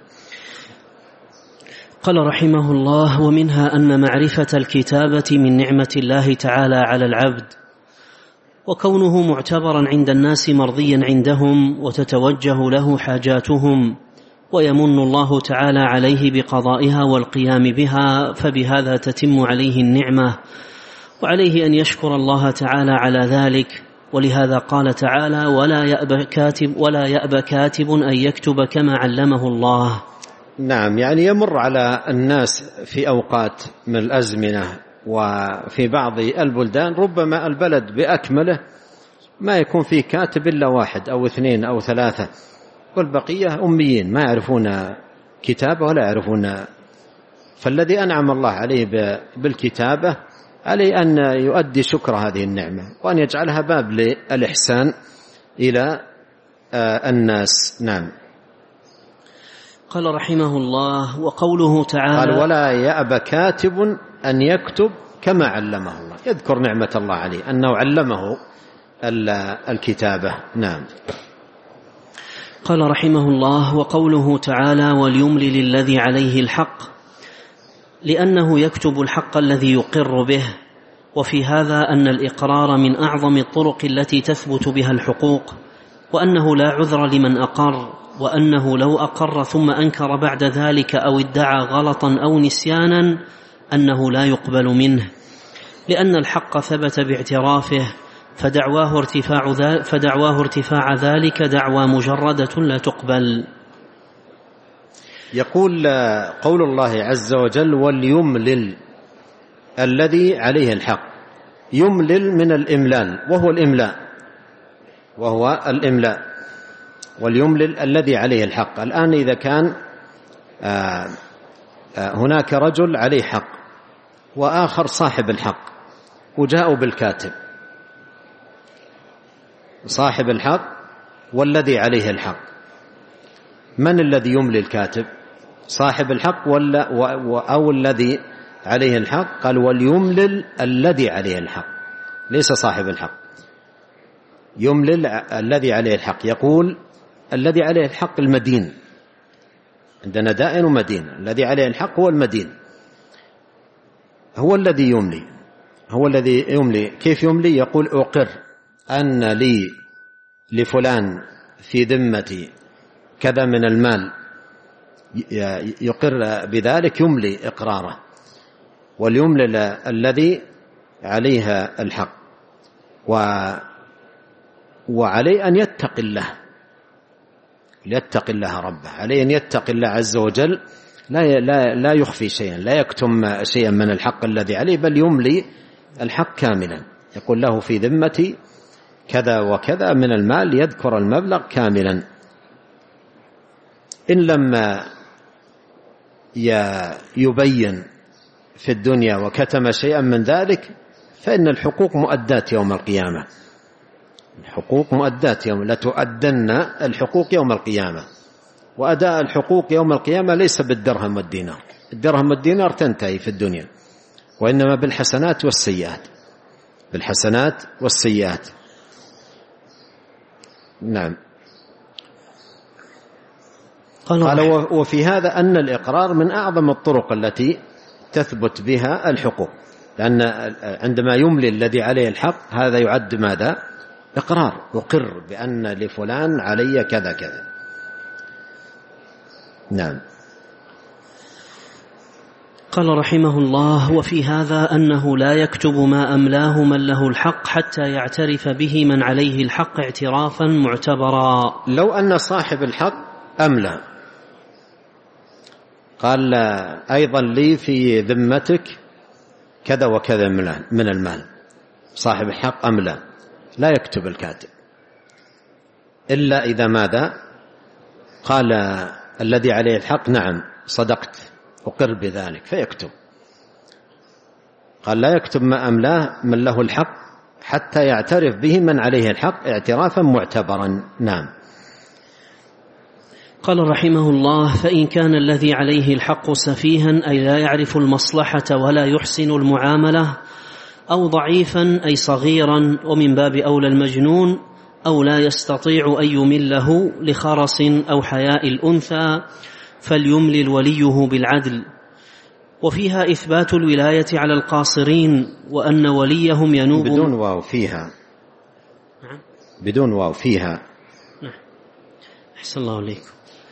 قال رحمه الله: ومنها أن معرفة الكتابة من نعمة الله تعالى على العبد، وكونه معتبرا عند الناس مرضيا عندهم وتتوجه له حاجاتهم، ويمن الله تعالى عليه بقضائها والقيام بها، فبهذا تتم عليه النعمة، وعليه أن يشكر الله تعالى على ذلك. ولهذا قال تعالى: ولا يأبى كاتب ولا يأبى كاتب أن يكتب كما علمه الله. نعم. يعني يمر على الناس في أوقات من الأزمنة وفي بعض البلدان ربما البلد بأكمله ما يكون فيه كاتب إلا واحد أو اثنين أو ثلاثة، والبقية أميين ما يعرفون كتابة ولا يعرفون. فالذي أنعم الله عليه بالكتابة عليه أن يؤدي شكر هذه النعمة، وأن يجعلها باب للإحسان إلى الناس. نعم. قال رحمه الله: وقوله تعالى قال: ولا يأبى كاتب أن يكتب كما علمه الله، يذكر نعمة الله عليه أنه علمه الكتابة. نعم. قال رحمه الله: وقوله تعالى وليملل الذي عليه الحق، لأنه يكتب الحق الذي يقر به، وفي هذا أن الإقرار من أعظم الطرق التي تثبت بها الحقوق، وأنه لا عذر لمن أقر، وأنه لو أقر ثم أنكر بعد ذلك أو ادعى غلطا أو نسيانا أنه لا يقبل منه، لأن الحق ثبت باعترافه، فدعواه ارتفاع, فدعواه ارتفاع ذلك دعوى مجردة لا تقبل. يقول قول الله عز وجل وليملل الذي عليه الحق، يملل من الإملال وهو الإملاء وهو الإملاء وليملل الذي عليه الحق. الآن إذا كان هناك رجل عليه حق وآخر صاحب الحق وجاءوا بالكاتب، صاحب الحق والذي عليه الحق، من الذي يملي الكاتب؟ صاحب الحق ولا أو الذي عليه الحق؟ قال وليملل الذي عليه الحق، ليس صاحب الحق. يملل الذي عليه الحق، يقول الذي عليه الحق المدين، عندنا دائن ومدين، الذي عليه الحق هو المدين، هو الذي يملي، هو الذي يملي. كيف يملي؟ يقول أقر أن لي لفلان في ذمتي كذا من المال، يقر بذلك، يملي إقراره. وليملل الذي عليها الحق، و وعليه أن يتقي الله، ليتقي الله ربه، عليه أن يتقي الله عز وجل، لا لا لا يخفي شيئا، لا يكتم شيئا من الحق الذي عليه، بل يملي الحق كاملا. يقول له في ذمتي كذا وكذا من المال، يذكر المبلغ كاملا. إن لم يبين في الدنيا وكتم شيئا من ذلك فإن الحقوق مؤداة يوم القيامة، الحقوق مؤداة يوم، لتؤدن الحقوق يوم القيامة. وأداء الحقوق يوم القيامة ليس بالدرهم والدينار، الدرهم والدينار تنتهي في الدنيا، وإنما بالحسنات والسيئات، بالحسنات والسيئات. نعم. قال وفي هذا أن الإقرار من أعظم الطرق التي تثبت بها الحقوق، لأن عندما يملي الذي عليه الحق هذا يعد ماذا؟ إقرار، يقر بأن لفلان علي كذا كذا. نعم. قال رحمه الله وفي هذا أنه لا يكتب ما أملاه من له الحق حتى يعترف به من عليه الحق اعترافا معتبرا. لو أن صاحب الحق أملى قال أيضا لي في ذمتك كذا وكذا من المال، صاحب الحق أملى، لا يكتب الكاتب إلا إذا ماذا؟ قال الذي عليه الحق نعم صدقت أقر بذلك فيكتب. قال لا يكتب ما أملاه من له الحق حتى يعترف به من عليه الحق اعترافا معتبرا. نعم. قال رحمه الله فإن كان الذي عليه الحق سفيها أي لا يعرف المصلحة ولا يحسن المعاملة، أو ضعيفا أي صغيرا، ومن باب أولى المجنون، أو لا يستطيع أن يمله لخرس أو حياء الأنثى، فليملل وليه بالعدل. وفيها إثبات الولاية على القاصرين، وأن وليهم ينوب بدون واو فيها، بدون واو فيها. نعم. أحسن الله عليكم.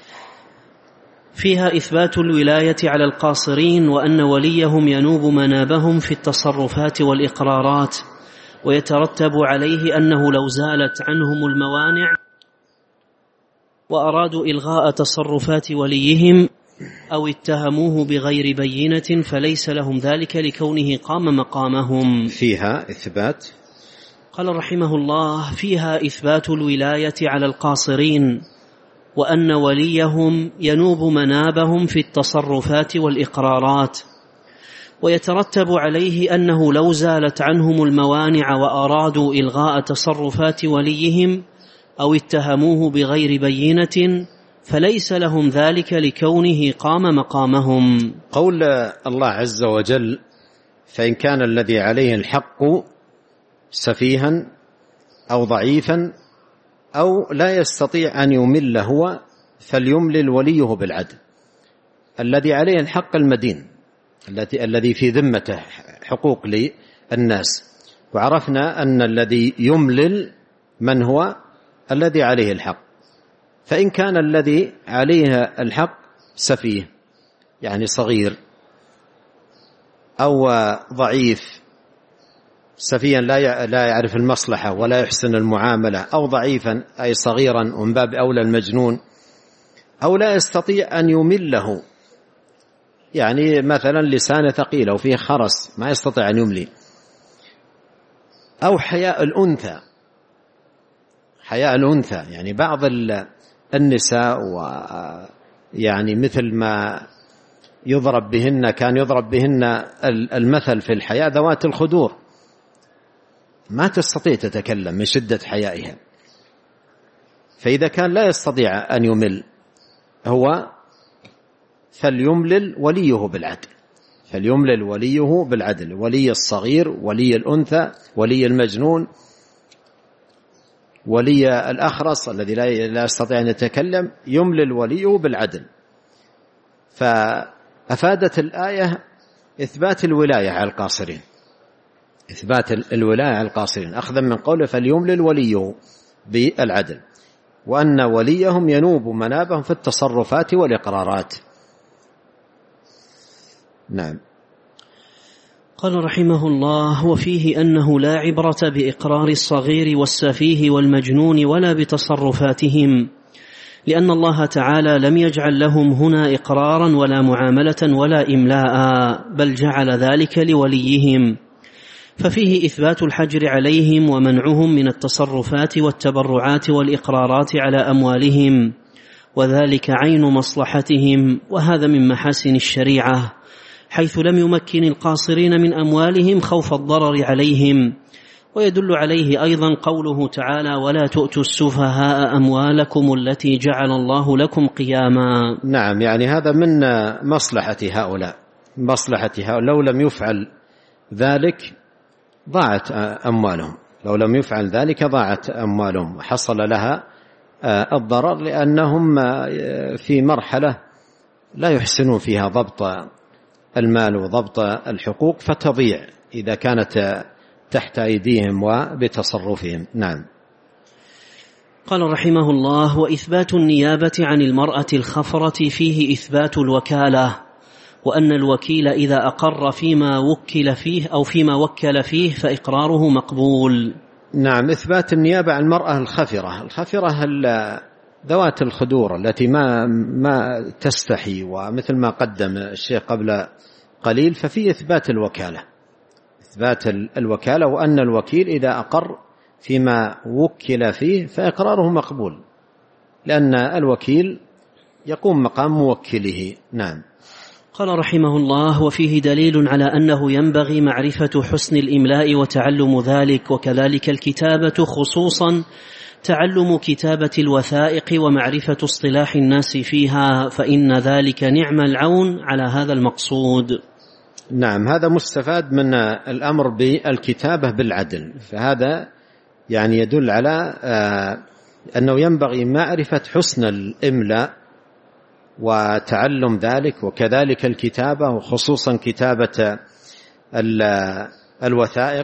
فيها إثبات الولاية على القاصرين، وأن وليهم ينوب منابهم في التصرفات والإقرارات، ويترتب عليه أنه لو زالت عنهم الموانع وأرادوا إلغاء تصرفات وليهم أو اتهموه بغير بينة فليس لهم ذلك لكونه قام مقامهم. فيها إثبات. قال رحمه الله فيها إثبات الولاية على القاصرين، وأن وليهم ينوب منابهم في التصرفات والإقرارات، ويترتب عليه أنه لو زالت عنهم الموانع وأرادوا إلغاء تصرفات وليهم أو اتهموه بغير بينة فليس لهم ذلك لكونه قام مقامهم. قول الله عز وجل فإن كان الذي عليه الحق سفيها أو ضعيفا أو لا يستطيع أن يمل هو فليملل وليه بالعدل. الذي عليه الحق المدين الذي في ذمته حقوق للناس، وعرفنا أن الذي يملل من هو؟ الذي عليه الحق. فإن كان الذي عليه الحق سفيه يعني صغير أو ضعيف، سفيا لا يعرف المصلحة ولا يحسن المعاملة، أو ضعيفا أي صغيرا ومن باب أولى المجنون، أو لا يستطيع أن يمله، يعني مثلا لسانه ثقيل أو فيه خرس ما يستطيع أن يملي، أو حياء الأنثى، حياء الأنثى يعني بعض النساء ويعني مثل ما يضرب بهن كان يضرب بهن المثل في الحياء ذوات الخدور، ما تستطيع تتكلم من شدة حيائها. فإذا كان لا يستطيع أن يمل هو فليملل وليه بالعدل، فليملل وليه بالعدل، ولي الصغير، ولي الأنثى، ولي المجنون، ولي الأخرس الذي لا يستطيع أن يتكلم، يملل وليه بالعدل. فأفادت الآية إثبات الولاية على القاصرين، إثبات الولاية على القاصرين أخذا من قوله فليملل وليه بالعدل، وأن وليهم ينوب منابهم في التصرفات والإقرارات. نعم. قال رحمه الله: وفيه أنه لا عبرة بإقرار الصغير والسفيه والمجنون ولا بتصرفاتهم، لأن الله تعالى لم يجعل لهم هنا إقرارا ولا معاملة ولا إملاء، بل جعل ذلك لوليهم، ففيه إثبات الحجر عليهم ومنعهم من التصرفات والتبرعات والإقرارات على أموالهم، وذلك عين مصلحتهم، وهذا من محاسن الشريعة، حيث لم يمكن القاصرين من أموالهم خوف الضرر عليهم. ويدل عليه أيضا قوله تعالى: ولا تؤتوا السفهاء أموالكم التي جعل الله لكم قياما. نعم، يعني هذا من مصلحة هؤلاء، مصلحة هؤلاء، لو لم يفعل ذلك ضاعت أموالهم، لو لم يفعل ذلك ضاعت أموالهم وحصل لها الضرر، لأنهم في مرحلة لا يحسنون فيها ضبط المال وضبط الحقوق، فتضيع إذا كانت تحت أيديهم وبتصرفهم. نعم. قال رحمه الله: وإثبات النيابة عن المرأة الخفرة فيه إثبات الوكالة، وأن الوكيل إذا أقر فيما وكل فيه أو فيما وكل فيه فإقراره مقبول. نعم، إثبات النيابة عن المرأة الخفرة، الخفرة ذوات الخدور التي ما ما تستحي، ومثل ما قدم الشيخ قبل قليل، ففي إثبات الوكالة، إثبات الوكالة، وأن الوكيل إذا أقر فيما وكل فيه فإقراره مقبول، لأن الوكيل يقوم مقام موكله. نعم. قال رحمه الله: وفيه دليل على أنه ينبغي معرفة حسن الإملاء وتعلم ذلك، وكذلك الكتابة، خصوصا تعلم كتابة الوثائق ومعرفة اصطلاح الناس فيها، فإن ذلك نعم العون على هذا المقصود. نعم، هذا مستفاد من الأمر بالكتابة بالعدل، فهذا يعني يدل على أنه ينبغي معرفة حسن الإملاء وتعلم ذلك، وكذلك الكتابة، وخصوصا كتابة الوثائق،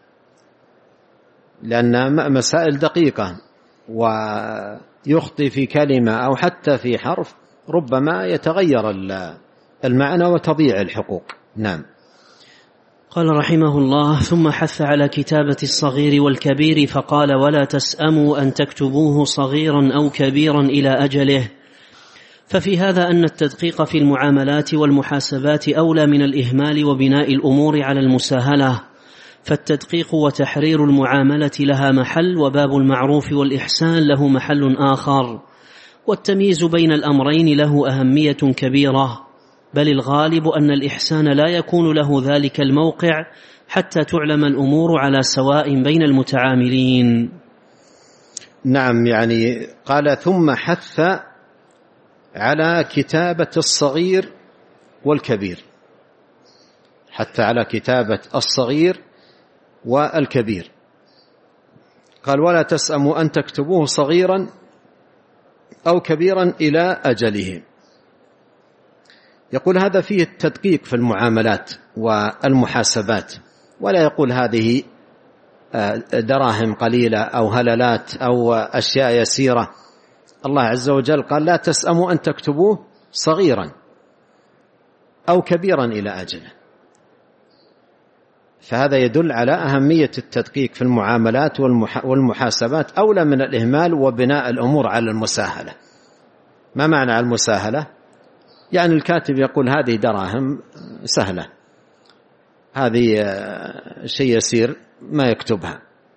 لأن مسائل دقيقة، ويخطي في كلمة أو حتى في حرف ربما يتغير المعنى وتضيع الحقوق. نعم. قال رحمه الله: ثم حث على كتابة الصغير والكبير فقال: ولا تسأموا أن تكتبوه صغيرا أو كبيرا إلى أجله. ففي هذا أن التدقيق في المعاملات والمحاسبات أولى من الإهمال وبناء الأمور على المساهلة، فالتدقيق وتحرير المعاملة لها محل، وباب المعروف والإحسان له محل آخر، والتمييز بين الأمرين له أهمية كبيرة، بل الغالب أن الإحسان لا يكون له ذلك الموقع حتى تعلم الأمور على سواء بين المتعاملين. نعم، يعني قال: ثم حث على كتابة الصغير والكبير، حتى على كتابة الصغير والكبير، قال: ولا تسأموا أن تكتبوه صغيرا أو كبيرا إلى أجله. يقول هذا فيه التدقيق في المعاملات والمحاسبات، ولا يقول هذه دراهم قليلة أو هللات أو أشياء يسيرة. الله عز وجل قال: لا تسأموا أن تكتبوه صغيرا أو كبيرا إلى أجله، فهذا يدل على أهمية التدقيق في المعاملات والمحاسبات أولى من الإهمال وبناء الأمور على المساهلة. ما معنى المساهلة؟ يعني الكاتب يقول هذه دراهم سهلة، هذه شيء يسير ما يكتبها،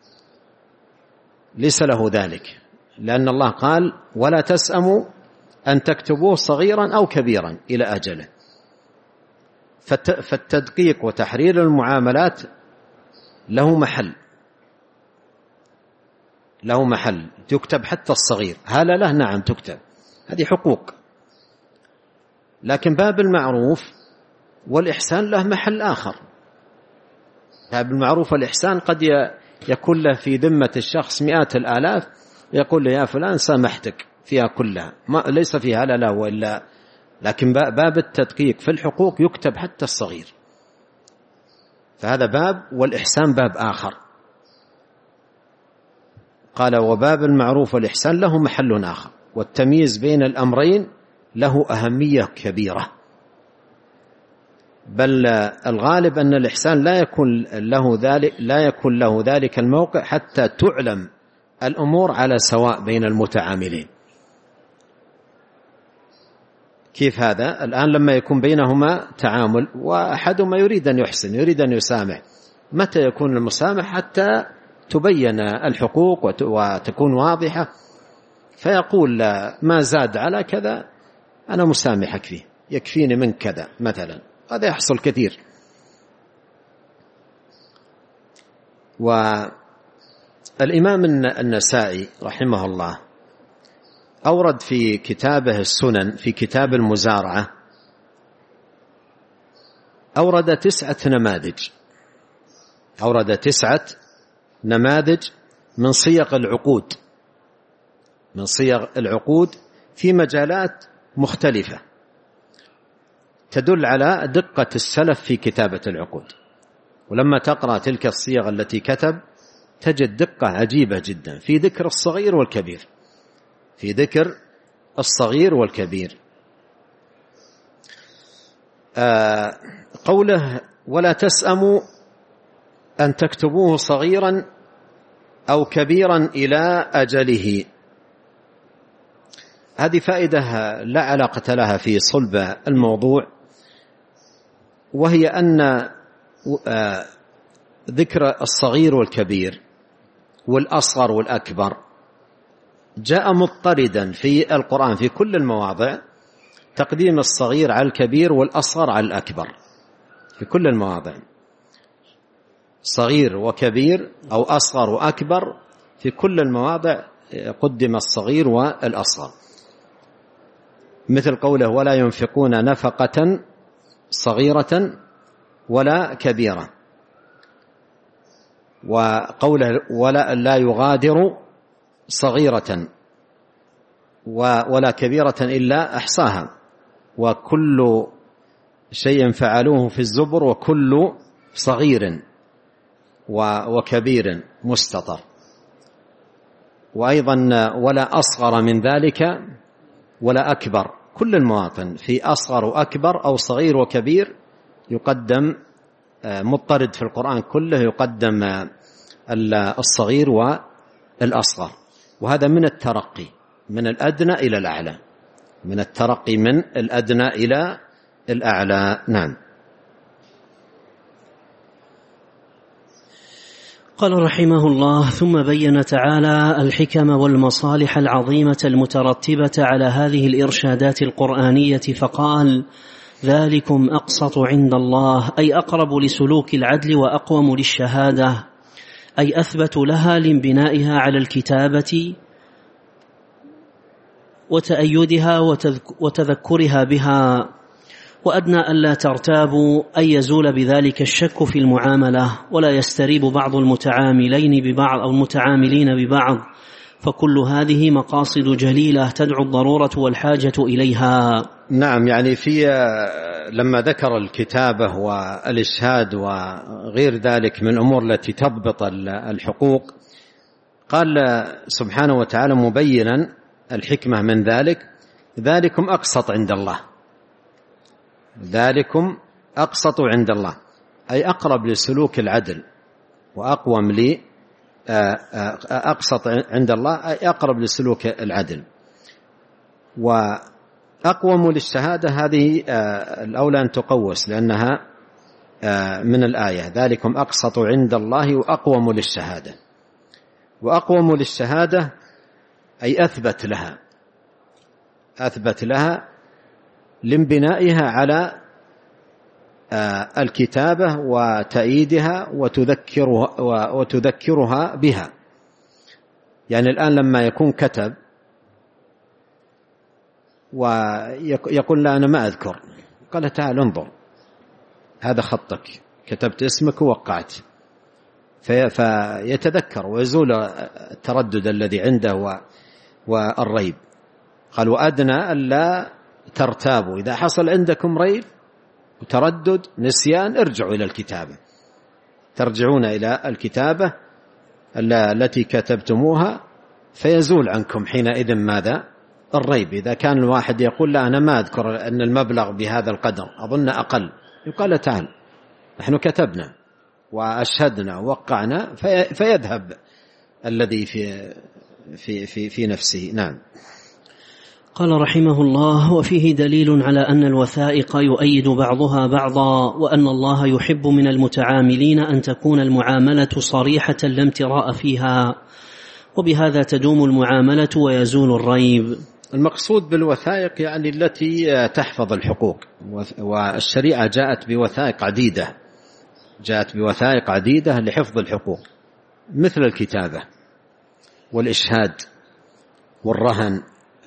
ليس له ذلك، لأن الله قال: ولا تسأموا أن تكتبوه صغيرا أو كبيرا إلى أجله. فالتدقيق وتحرير المعاملات له محل، له محل تكتب حتى الصغير. هل له؟ نعم تكتب، هذه حقوق. لكن باب المعروف والإحسان له محل آخر. باب المعروف والإحسان قد يكون له في ذمة الشخص مئات الآلاف، يقول له يا فلان سامحتك فيها كلها، ما ليس فيها لا لا وإلا. لكن باب التدقيق في الحقوق يكتب حتى الصغير، فهذا باب، والإحسان باب آخر. قال وباب المعروف والإحسان له محل آخر، والتمييز بين الأمرين له أهمية كبيرة. بل الغالب أن الإحسان لا يكون له ذلك لا يكون له ذلك الموقع حتى تعلم الأمور على سواء بين المتعاملين. كيف هذا؟ الآن لما يكون بينهما تعامل وأحدهما يريد أن يحسن، يريد أن يسامح، متى يكون المسامح؟ حتى تبين الحقوق وتكون واضحة، فيقول ما زاد على كذا أنا مسامحك فيه، يكفيني من كذا مثلا. هذا يحصل كثير. والإمام النسائي رحمه الله أورد في كتابه السنن في كتاب المزارعة، أورد تسعة نماذج أورد تسعة نماذج من صيغ العقود من صيغ العقود في مجالات مختلفة تدل على دقة السلف في كتابة العقود. ولما تقرأ تلك الصيغ التي كتب تجد دقة عجيبة جدا في ذكر الصغير والكبير في ذكر الصغير والكبير. آه قوله ولا تسأموا أن تكتبوه صغيرا أو كبيرا إلى أجله، هذه فائدة لا علاقة لها في صلب الموضوع، وهي أن ذكر الصغير والكبير والأصغر والأكبر جاء مضطردا في القرآن في كل المواضع، تقديم الصغير على الكبير والأصغر على الأكبر في كل المواضع، صغير وكبير أو أصغر وأكبر، في كل المواضع قدم الصغير والأصغر. مثل قوله ولا ينفقون نفقة صغيرة ولا كبيرة، وقوله ولا لا يغادر صغيرة ولا كبيرة إلا أحصاها، وكل شيء فعلوه في الزبر وكل صغير وكبير مستطر. وأيضا ولا أصغر من ذلك ولا أكبر، كل المواطن في أصغر وأكبر أو صغير وكبير يقدم مضطرد في القرآن كله، يقدم الصغير والأصغر. وهذا من الترقي من الأدنى إلى الأعلى من الترقي من الأدنى إلى الأعلى. نعم. قال رحمه الله ثم بين تعالى الحكم والمصالح العظيمة المترتبة على هذه الإرشادات القرآنية فقال ذلكم أقسط عند الله، أي أقرب لسلوك العدل وأقوم للشهادة، أي أثبت لها لانبنائها على الكتابة وتأيدها وتذكرها بها، وأدنى ألا ترتابوا أن يزول بذلك الشك في المعاملة ولا يستريب بعض المتعاملين ببعض أو المتعاملين ببعض، فكل هذه مقاصد جليلة تدعو الضرورة والحاجة إليها. نعم، يعني في لما ذكر الكتابة والإشهاد وغير ذلك من الأمور التي تضبط الحقوق، قال سبحانه وتعالى مبينا الحكمة من ذلك ذلكم أقسط عند الله ذلكم أقسط عند الله، أي أقرب لسلوك العدل وأقوم لي أقسط عند الله، أي أقرب لسلوك العدل وأقوم للشهادة. هذه الأولى أن تقوس لأنها من الآية ذلكم أقسط عند الله وأقوم للشهادة. وأقوم للشهادة أي أثبت لها أثبت لها لانبنائها على الكتابة وتأييدها وتذكرها, وتذكرها بها. يعني الآن لما يكون كتب ويقول لا أنا ما أذكر، قال تعال انظر هذا خطك، كتبت اسمك ووقعت، فيتذكر ويزول التردد الذي عنده والريب. قال وأدنى ألا ترتابوا، إذا حصل عندكم ريب وتردد نسيان ارجعوا إلى الكتابة، ترجعون إلى الكتابة التي كتبتموها فيزول عنكم حينئذ ماذا؟ الريب. إذا كان الواحد يقول لا أنا ما أذكر أن المبلغ بهذا القدر، أظن أقل، يقال تعال نحن كتبنا وأشهدنا ووقعنا، فيذهب الذي في في في في نفسه. نعم. قال رحمه الله: وفيه دليل على أن الوثائق يؤيد بعضها بعضا، وأن الله يحب من المتعاملين أن تكون المعاملة صريحة لا امتراء فيها، وبهذا تدوم المعاملة ويزول الريب. المقصود بالوثائق يعني التي تحفظ الحقوق، والشريعة جاءت بوثائق عديدة، جاءت بوثائق عديدة لحفظ الحقوق، مثل الكتابة والإشهاد والرهن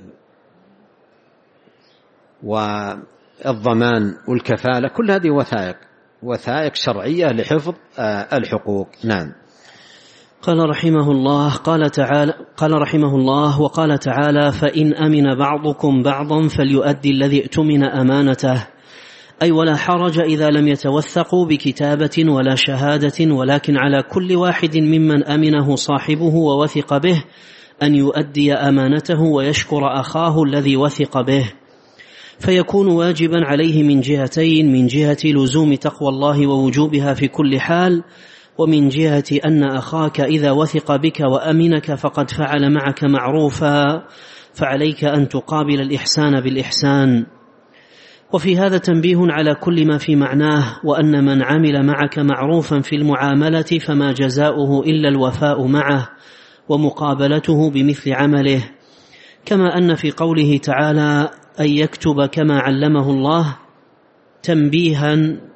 والضمان والكفالة، كل هذه وثائق وثائق شرعية لحفظ الحقوق. نعم. قال رحمه الله قال تعالى قال رحمه الله وقال تعالى: فإن أمن بعضكم بعضا فليؤدي الذي اؤتمن أمانته، أي ولا حرج إذا لم يتوثقوا بكتابة ولا شهادة، ولكن على كل واحد ممن أمنه صاحبه ووثق به أن يؤدي أمانته ويشكر أخاه الذي وثق به، فيكون واجبا عليه من جهتين: من جهة لزوم تقوى الله ووجوبها في كل حال، ومن جهة أن أخاك إذا وثق بك وأمنك فقد فعل معك معروفا، فعليك أن تقابل الإحسان بالإحسان. وفي هذا تنبيه على كل ما في معناه، وأن من عمل معك معروفا في المعاملة فما جزاؤه إلا الوفاء معه ومقابلته بمثل عمله، كما أن في قوله تعالى: أن يكتب كما علمه الله، تنبيها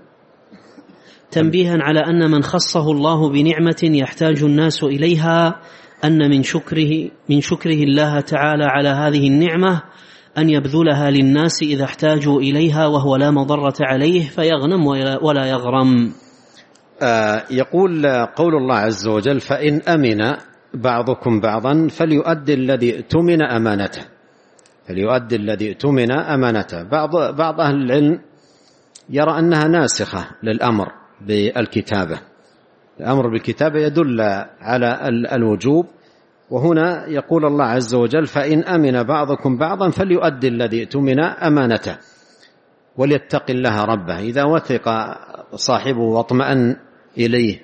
تنبيها على أن من خصه الله بنعمة يحتاج الناس إليها أن من شكره من شكره الله تعالى على هذه النعمة أن يبذلها للناس إذا احتاجوا إليها، وهو لا مضرة عليه فيغنم ولا يغرم. آه يقول قول الله عز وجل: فإن أمن بعضكم بعضا فليؤدي الذي اؤتمن أمانته، فليؤدي الذي اؤتمن أمانته. بعض بعض أهل العلم يرى أنها ناسخة للأمر بالكتابة، الأمر بالكتابة يدل على الوجوب، وهنا يقول الله عز وجل: فإن أمن بعضكم بعضا فليؤدي الذي اؤتمن أمانته وليتق الله ربه. إذا وثق صاحبه واطمأن إليه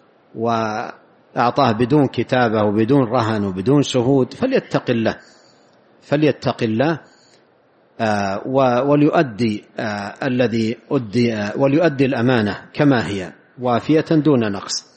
وأعطاه بدون كتابة وبدون رهن وبدون شهود فليتق الله فليتق الله آه وليؤدي آه الذي أدي آه وليؤدي الأمانة كما هي وافية دون نقص.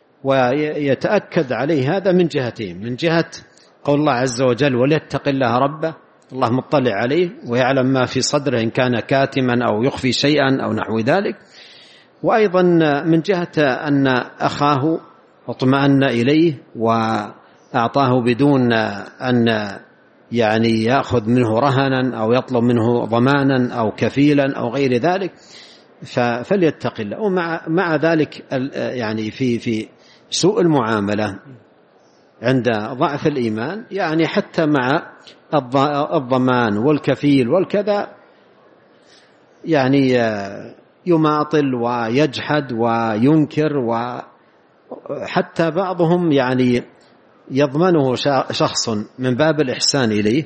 ويتأكد عليه هذا من جهتين: من جهة قول الله عز وجل: وليتق الله ربه، الله مطلع عليه ويعلم ما في صدره إن كان كاتما أو يخفي شيئا أو نحو ذلك، وأيضا من جهة أن أخاه اطمأن إليه وأعطاه بدون أن يعني يأخذ منه رهنا أو يطلب منه ضمانا أو كفيلا أو غير ذلك، فليتق الله. ومع مع ذلك يعني في في سوء المعاملة عند ضعف الإيمان، يعني حتى مع الضمان والكفيل والكذا يعني يماطل ويجحد وينكر، وحتى بعضهم يعني يضمنه شخص من باب الإحسان إليه.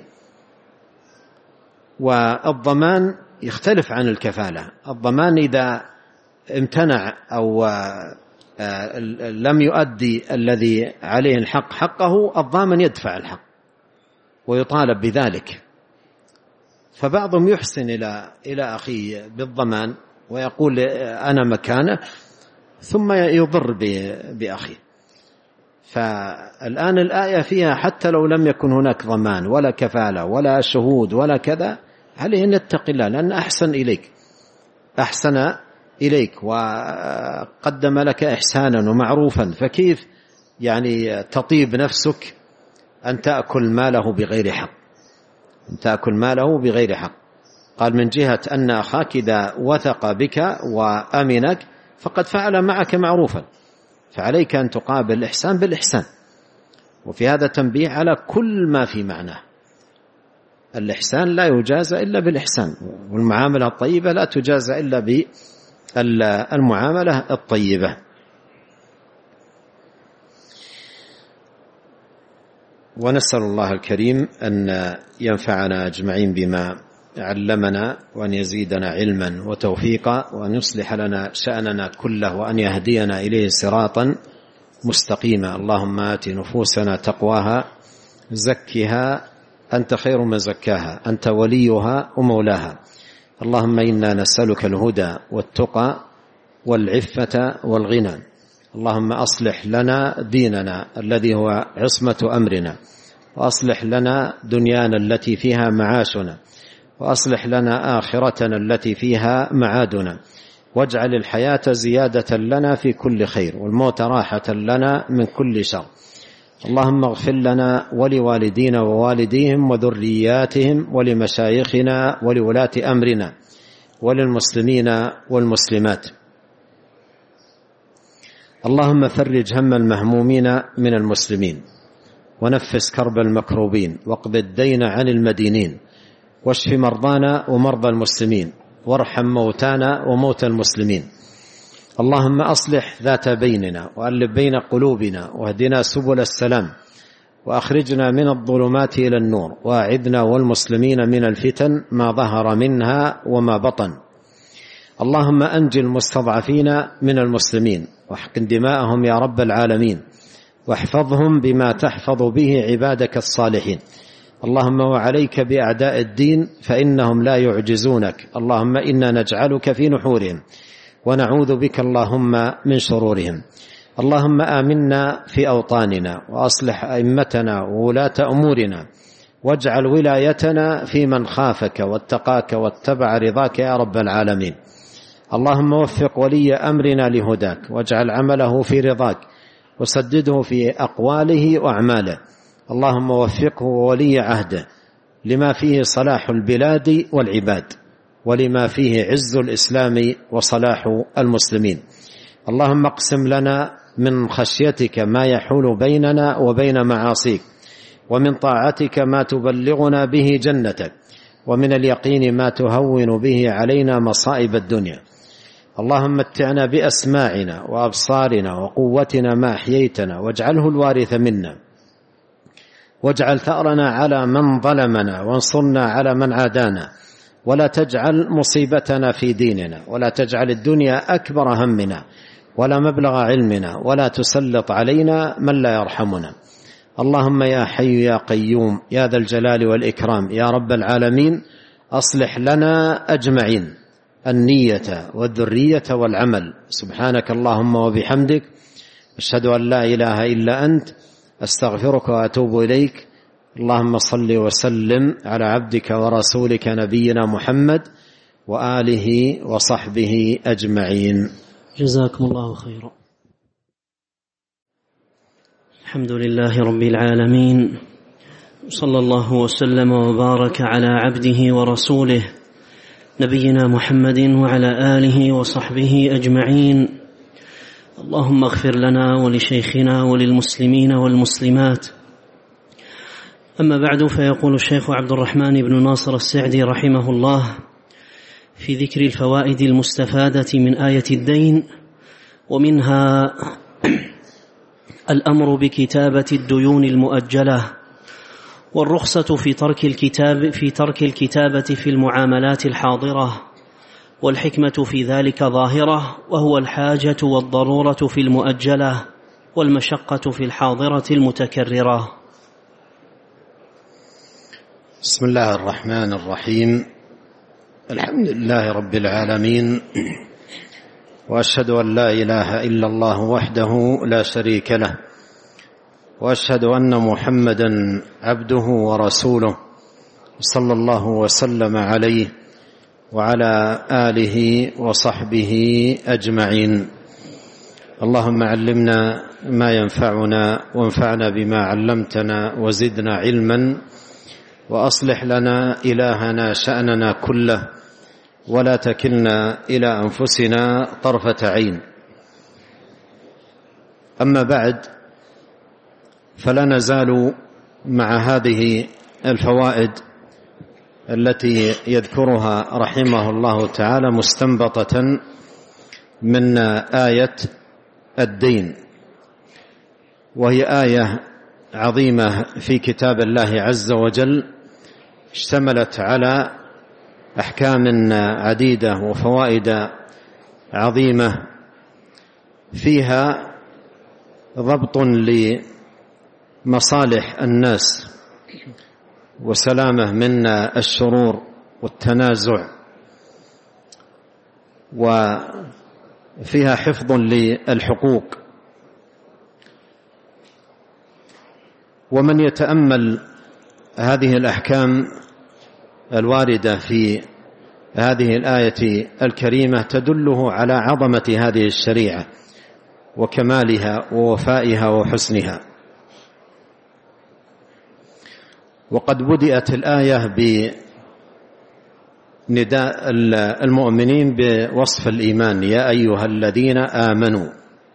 والضمان يختلف عن الكفالة. الضمان إذا امتنع أو لم يؤدي الذي عليه الحق حقه، الضامن يدفع الحق ويطالب بذلك. فبعضهم يحسن إلى إلى أخيه بالضمان ويقول أنا مكانه، ثم يضر بأخيه. فالآن الآية فيها حتى لو لم يكن هناك ضمان ولا كفالة ولا شهود ولا كذا، عليه أن يتقي الله، لأن أحسن إليك أحسن إليك وقدم لك إحسانا ومعروفا، فكيف يعني تطيب نفسك أن تأكل ماله بغير حق؟ أن تأكل ماله بغير حق. قال من جهة أن أخاك إذا وثق بك وأمنك فقد فعل معك معروفا، فعليك أن تقابل الإحسان بالإحسان. وفي هذا تنبيه على كل ما في معناه. الإحسان لا يجازى إلا بالإحسان، والمعاملة الطيبة لا تجازى إلا بالمعاملة الطيبة. ونسأل الله الكريم أن ينفعنا أجمعين بما علمنا، وأن يزيدنا علما وتوفيقا، وأن يصلح لنا شأننا كله، وأن يهدينا إليه صراطا مستقيما. اللهم آت نفوسنا تقواها زكها أنت خير من زكاها، أنت وليها ومولاها. اللهم إنا نسألك الهدى والتقى والعفة والغنى. اللهم أصلح لنا ديننا الذي هو عصمة أمرنا، وأصلح لنا دنيانا التي فيها معاشنا، وأصلح لنا آخرتنا التي فيها معادنا، واجعل الحياة زيادة لنا في كل خير، والموت راحة لنا من كل شر. اللهم اغفر لنا ولوالدينا ووالديهم وذرياتهم ولمشايخنا ولولاة أمرنا وللمسلمين والمسلمات. اللهم فرج هم المهمومين من المسلمين، ونفس كرب المكروبين، واقض الدين عن المدينين، واشف مرضانا ومرضى المسلمين، وارحم موتانا وموتى المسلمين. اللهم أصلح ذات بيننا، وألف بين قلوبنا، واهدنا سبل السلام، وأخرجنا من الظلمات إلى النور، وأعذنا والمسلمين من الفتن ما ظهر منها وما بطن. اللهم أنجِ المستضعفين من المسلمين، واحقن دماءهم يا رب العالمين، واحفظهم بما تحفظ به عبادك الصالحين. اللهم وعليك بأعداء الدين فإنهم لا يعجزونك. اللهم إنا نجعلك في نحورهم، ونعوذ بك اللهم من شرورهم. اللهم آمنا في أوطاننا، وأصلح أئمتنا وولاة أمورنا، واجعل ولايتنا في من خافك واتقاك واتبع رضاك يا رب العالمين. اللهم وفق ولي أمرنا لهداك، واجعل عمله في رضاك، وسدده في أقواله وأعماله. اللهم وفقه وولي عهده لما فيه صلاح البلاد والعباد، ولما فيه عز الإسلام وصلاح المسلمين. اللهم اقسم لنا من خشيتك ما يحول بيننا وبين معاصيك، ومن طاعتك ما تبلغنا به جنتك، ومن اليقين ما تهون به علينا مصائب الدنيا. اللهم متعنا بأسماعنا وأبصارنا وقوتنا ما أحييتنا، واجعله الوارث منا، واجعل ثأرنا على من ظلمنا، وانصرنا على من عادانا، ولا تجعل مصيبتنا في ديننا، ولا تجعل الدنيا أكبر همنا ولا مبلغ علمنا، ولا تسلط علينا من لا يرحمنا. اللهم يا حي يا قيوم يا ذا الجلال والإكرام يا رب العالمين، أصلح لنا أجمعين النية والذرية والعمل. سبحانك اللهم وبحمدك، أشهد أن لا إله إلا أنت، أستغفرك وأتوب إليك. اللهم صل وسلم على عبدك ورسولك نبينا محمد وآله وصحبه أجمعين. جزاكم الله خيرا. الحمد لله رب العالمين، صلى الله وسلم وبارك على عبده ورسوله نبينا محمد وعلى آله وصحبه أجمعين. اللهم اغفر لنا ولشيخنا وللمسلمين والمسلمات. أما بعد، فيقول الشيخ عبد الرحمن بن ناصر السعدي رحمه الله في ذكر الفوائد المستفادة من آية الدين، ومنها الأمر بكتابة الديون المؤجلة، والرخصة في ترك الكتاب في ترك الكتابة في المعاملات الحاضرة، والحكمة في ذلك ظاهرة، وهو الحاجة والضرورة في المؤجلة، والمشقة في الحاضرة المتكررة. بسم الله الرحمن الرحيم. الحمد لله رب العالمين، وأشهد أن لا إله إلا الله وحده لا شريك له، وأشهد أن محمدا عبده ورسوله، صلى الله وسلم عليه وعلى آله وصحبه أجمعين. اللهم علمنا ما ينفعنا، وانفعنا بما علمتنا، وزدنا علما وأصلح لنا إلهنا شأننا كله ولا تكلنا إلى أنفسنا طرفة عين. أما بعد، فلا نزال مع هذه الفوائد التي يذكرها رحمه الله تعالى مستنبطة من آية الدين، وهي آية عظيمة في كتاب الله عز وجل، اشتملت على أحكام عديدة وفوائد عظيمة، فيها ضبط لمصالح الناس وسلامة من الشرور والتنازع، وفيها حفظ للحقوق. ومن يتأمل هذه الأحكام الواردة في هذه الآية الكريمة تدله على عظمة هذه الشريعة وكمالها ووفائها وحسنها. وقد بدأت الآية بنداء المؤمنين بوصف الإيمان: يا أيها الذين آمنوا.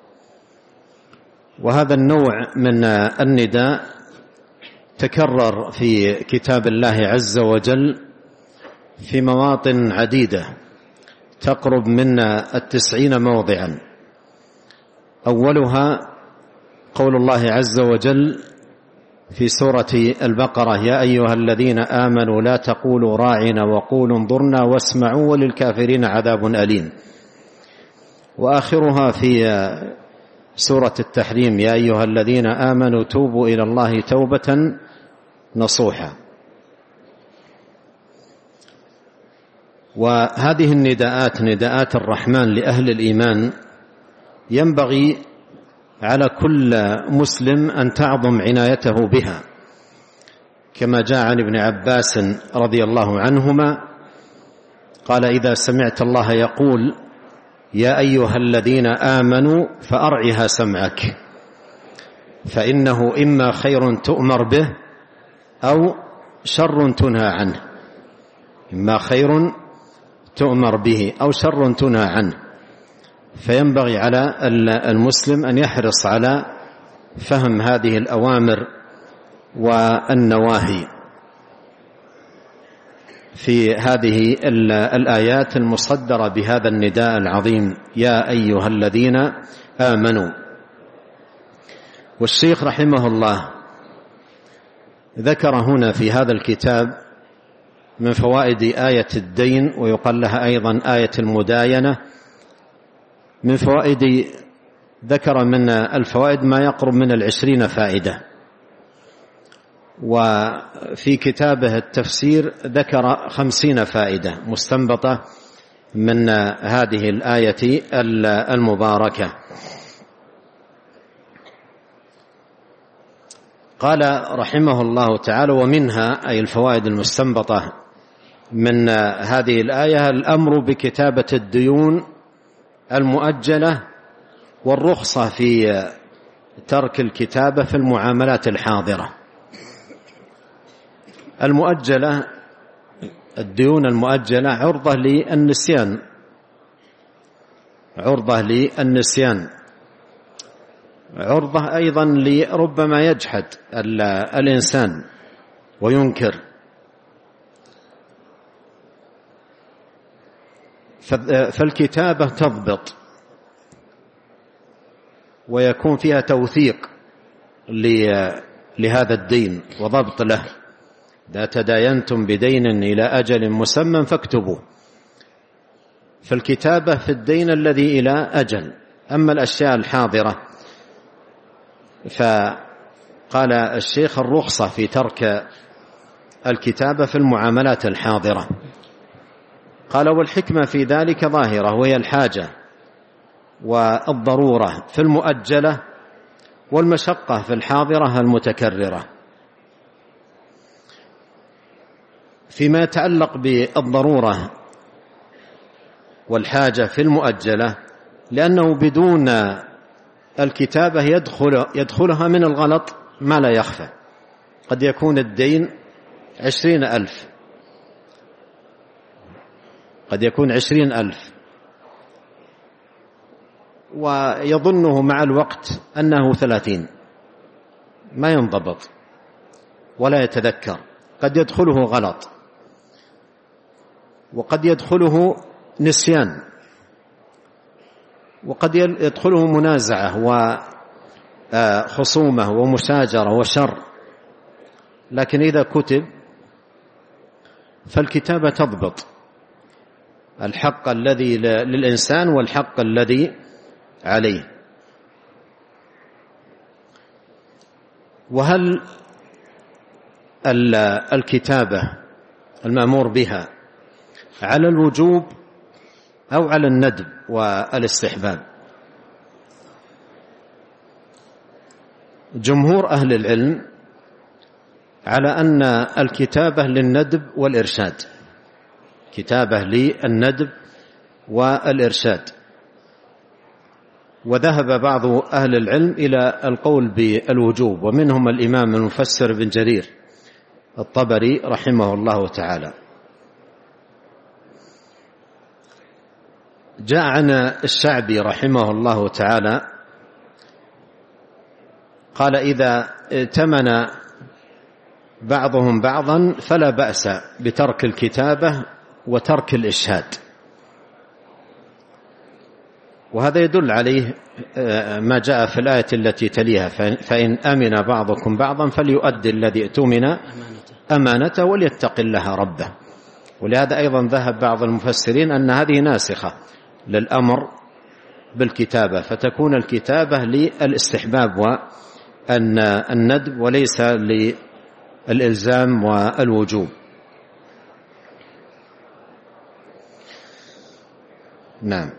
وهذا النوع من النداء تكرر في كتاب الله عز وجل في مواطن عديدة تقرب من التسعين موضعا. أولها قول الله عز وجل في سورة البقرة: يا أيها الذين آمنوا لا تقولوا راعنا وقولوا انظرنا واسمعوا وللكافرين عذاب أليم. وآخرها في سورة التحريم: يا أيها الذين آمنوا توبوا إلى الله توبة نصوحا. وهذه النداءات نداءات الرحمن لأهل الإيمان ينبغي على كل مسلم أن تعظم عنايته بها، كما جاء عن ابن عباس رضي الله عنهما قال: إذا سمعت الله يقول يا أيها الذين آمنوا فأرعها سمعك، فإنه إما خير تؤمر به أو شر تنهى عنه. إما خير تؤمر به أو شر تنهى عنه. فينبغي على المسلم أن يحرص على فهم هذه الأوامر والنواهي في هذه الآيات المصدرة بهذا النداء العظيم: يا أيها الذين آمنوا. والشيخ رحمه الله ذكر هنا في هذا الكتاب من فوائد آية الدين، ويقال لها أيضا آية المداينة، من فوائد ذكر من الفوائد ما يقرب من العشرين فائدة. وفي كتابه التفسير ذكر خمسين فائدة مستنبطة من هذه الآية المباركة. قال رحمه الله تعالى: ومنها أي الفوائد المستنبطة من هذه الآية الأمر بكتابة الديون المؤجلة والرخصة في ترك الكتابة في المعاملات الحاضرة. المؤجلة، الديون المؤجلة عرضة للنسيان، عرضة للنسيان عرضة أيضا لربما يجحد الإنسان وينكر. فالكتابة تضبط ويكون فيها توثيق لهذا الدين وضبط له. إذا تداينتم بدين إلى أجل مسمى فاكتبوا. فالكتابة في الدين الذي إلى أجل. أما الأشياء الحاضرة فقال الشيخ: الرخصة في ترك الكتابة في المعاملات الحاضرة. قال: والحكمة في ذلك ظاهرة، وهي الحاجة والضرورة في المؤجلة، والمشقة في الحاضرة المتكررة. فيما يتعلق بالضرورة والحاجة في المؤجلة، لأنه بدون الكتابة يدخل يدخلها من الغلط ما لا يخفى. قد يكون الدين عشرين ألف، قد يكون عشرين ألف، ويظنه مع الوقت أنه ثلاثين، ما ينضبط ولا يتذكر، قد يدخله غلط، وقد يدخله نسيان، وقد يدخله منازعة وخصومة ومشاجرة وشر. لكن إذا كتب فالكتابة تضبط الحق الذي للإنسان والحق الذي عليه. وهل الكتابة المأمور بها على الوجوب أو على الندب والاستحباب؟ جمهور أهل العلم على أن الكتابة للندب والإرشاد، كتابة للندب والإرشاد. وذهب بعض أهل العلم إلى القول بالوجوب، ومنهم الإمام المفسر بن جرير الطبري رحمه الله تعالى. جاء عن الشعبي رحمه الله تعالى قال: إذا ائتمن بعضهم بعضا فلا بأس بترك الكتابة وترك الإشهاد. وهذا يدل عليه ما جاء في الآية التي تليها: فإن أمن بعضكم بعضا فليؤدي الذي اؤتمن أمانته وليتق الله ربه. ولهذا أيضا ذهب بعض المفسرين أن هذه ناسخة للأمر بالكتابة، فتكون الكتابة للاستحباب والندب وليس للإلزام والوجوب. نعم.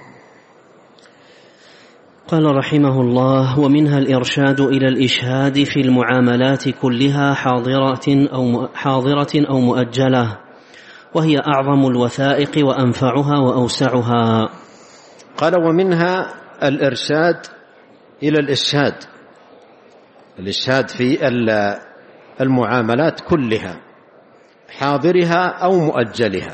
قال رحمه الله: ومنها الإرشاد إلى الإشهاد في المعاملات كلها حاضرة أو حاضرة أو مؤجلة، وهي أعظم الوثائق وأنفعها وأوسعها. قال: ومنها الإرشاد إلى الإشهاد، الإشهاد في المعاملات كلها حاضرها أو مؤجلها،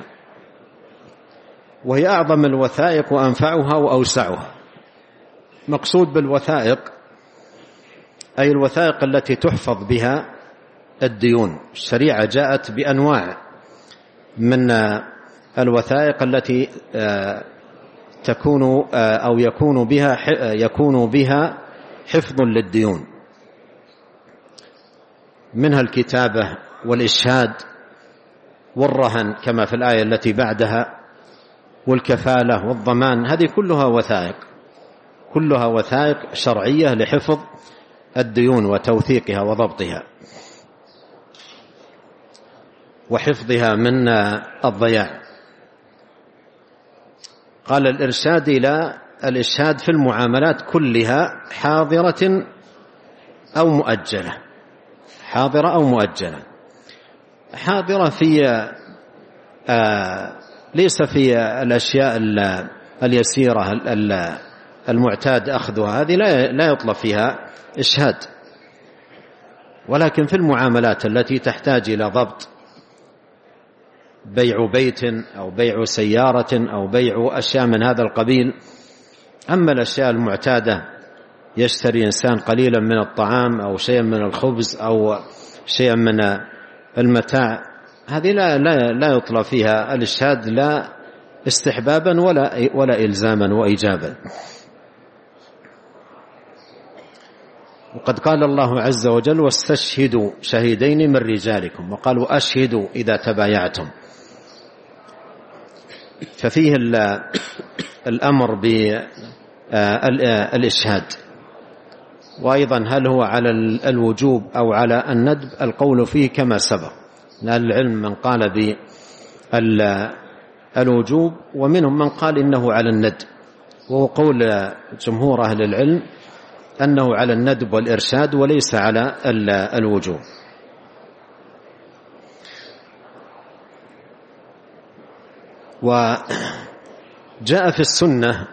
وهي أعظم الوثائق وأنفعها وأوسعها. مقصود بالوثائق أي الوثائق التي تحفظ بها الديون. الشريعة جاءت بأنواع من الوثائق التي تكون أو يكون بها يكون بها حفظ للديون، منها الكتابة والإشهاد والرهن كما في الآية التي بعدها، والكفالة والضمان. هذه كلها وثائق، كلها وثائق شرعية لحفظ الديون وتوثيقها وضبطها وحفظها من الضياع. قال: الإرشاد إلى الإشهاد في المعاملات كلها حاضرة أو مؤجلة، حاضرة أو مؤجلة. حاضرة في آه ليس في الأشياء اليسيرة المعتاد أخذها، هذه لا يطلب فيها إشهاد، ولكن في المعاملات التي تحتاج إلى ضبط، بيع بيت أو بيع سيارة أو بيع أشياء من هذا القبيل. أما الأشياء المعتادة، يشتري إنسان قليلا من الطعام أو شيئا من الخبز أو شيئا من المتاع، هذه لا, لا, لا يطلب فيها الإشهاد، لا استحبابا ولا, ولا إلزاما وإيجابا. وقد قال الله عز وجل: واستشهدوا شهيدين من رجالكم، وقالوا أشهدوا إذا تبايعتم. ففيه الأمر بالإشهاد. وأيضا هل هو على الوجوب أو على الندب؟ القول فيه كما سبق، أهل العلم من قال بالوجوب ومنهم من قال إنه على الندب، وهو قول جمهور أهل العلم أنه على الندب والإرشاد وليس على الوجوب. وجاء في السنة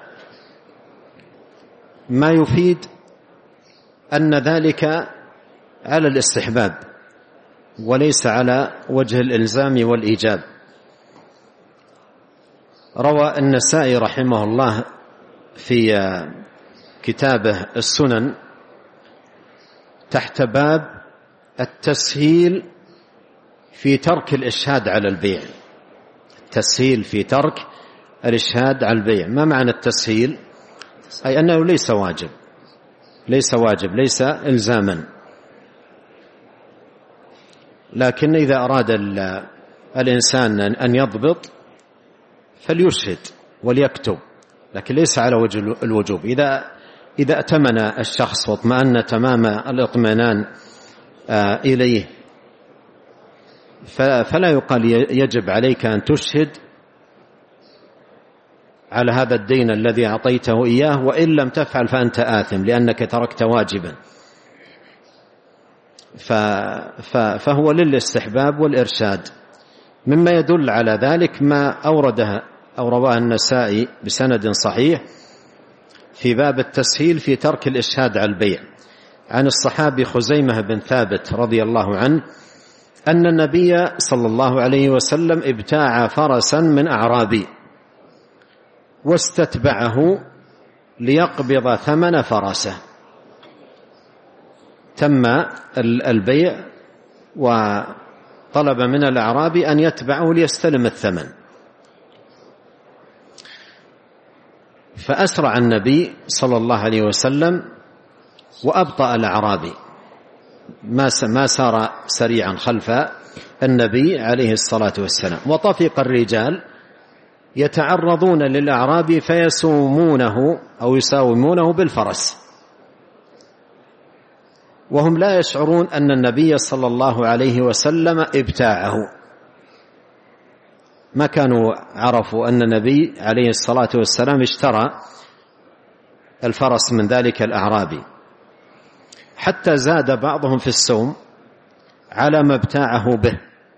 ما يفيد أن ذلك على الاستحباب، وليس على وجه الإلزام والإيجاب. روى النسائي رحمه الله في كتابه السنن تحت باب التسهيل في ترك الإشهاد على البيع. التسهيل في ترك الإشهاد على البيع. ما معنى التسهيل؟ أي أنه ليس واجب، ليس واجب ليس إلزاما، لكن إذا أراد الإنسان أن يضبط فليشهد وليكتب، لكن ليس على وجه الوجوب. إذا إذا أتمن الشخص واطمأن تمام الاطمئنان إليه فلا يقال يجب عليك أن تشهد على هذا الدين الذي أعطيته إياه، وإن لم تفعل فأنت آثم لأنك تركت واجبا. فهو للاستحباب والإرشاد. مما يدل على ذلك ما أورده أو رواه النسائي بسند صحيح في باب التسهيل في ترك الإشهاد على البيع عن الصحابي خزيمة بن ثابت رضي الله عنه أن النبي صلى الله عليه وسلم ابتاع فرسا من أعرابي واستتبعه ليقبض ثمن فرسه. تم البيع وطلب من الأعرابي أن يتبعه ليستلم الثمن، فأسرع النبي صلى الله عليه وسلم وأبطأ الأعرابي، ما سار سريعا خلف النبي عليه الصلاة والسلام. وطفق الرجال يتعرضون للأعرابي فيسومونه أو يساومونه بالفرس وهم لا يشعرون أن النبي صلى الله عليه وسلم ابتاعه. ما كانوا عرفوا أن النبي عليه الصلاة والسلام اشترى الفرس من ذلك الأعرابي، حتى زاد بعضهم في السوم على ما ابتاعه به،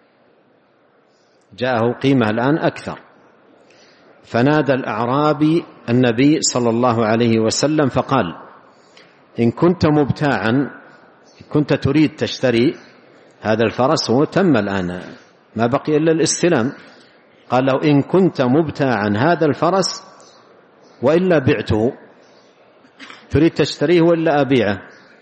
جاءه قيمة الآن أكثر. فنادى الأعرابي النبي صلى الله عليه وسلم فقال: إن كنت مبتاعا، كنت تريد تشتري هذا الفرس، هو تم الآن ما بقي إلا الاستلام. قال له: إن كنت مبتاعا هذا الفرس وإلا بعته، تريد تشتريه وإلا أبيعه؟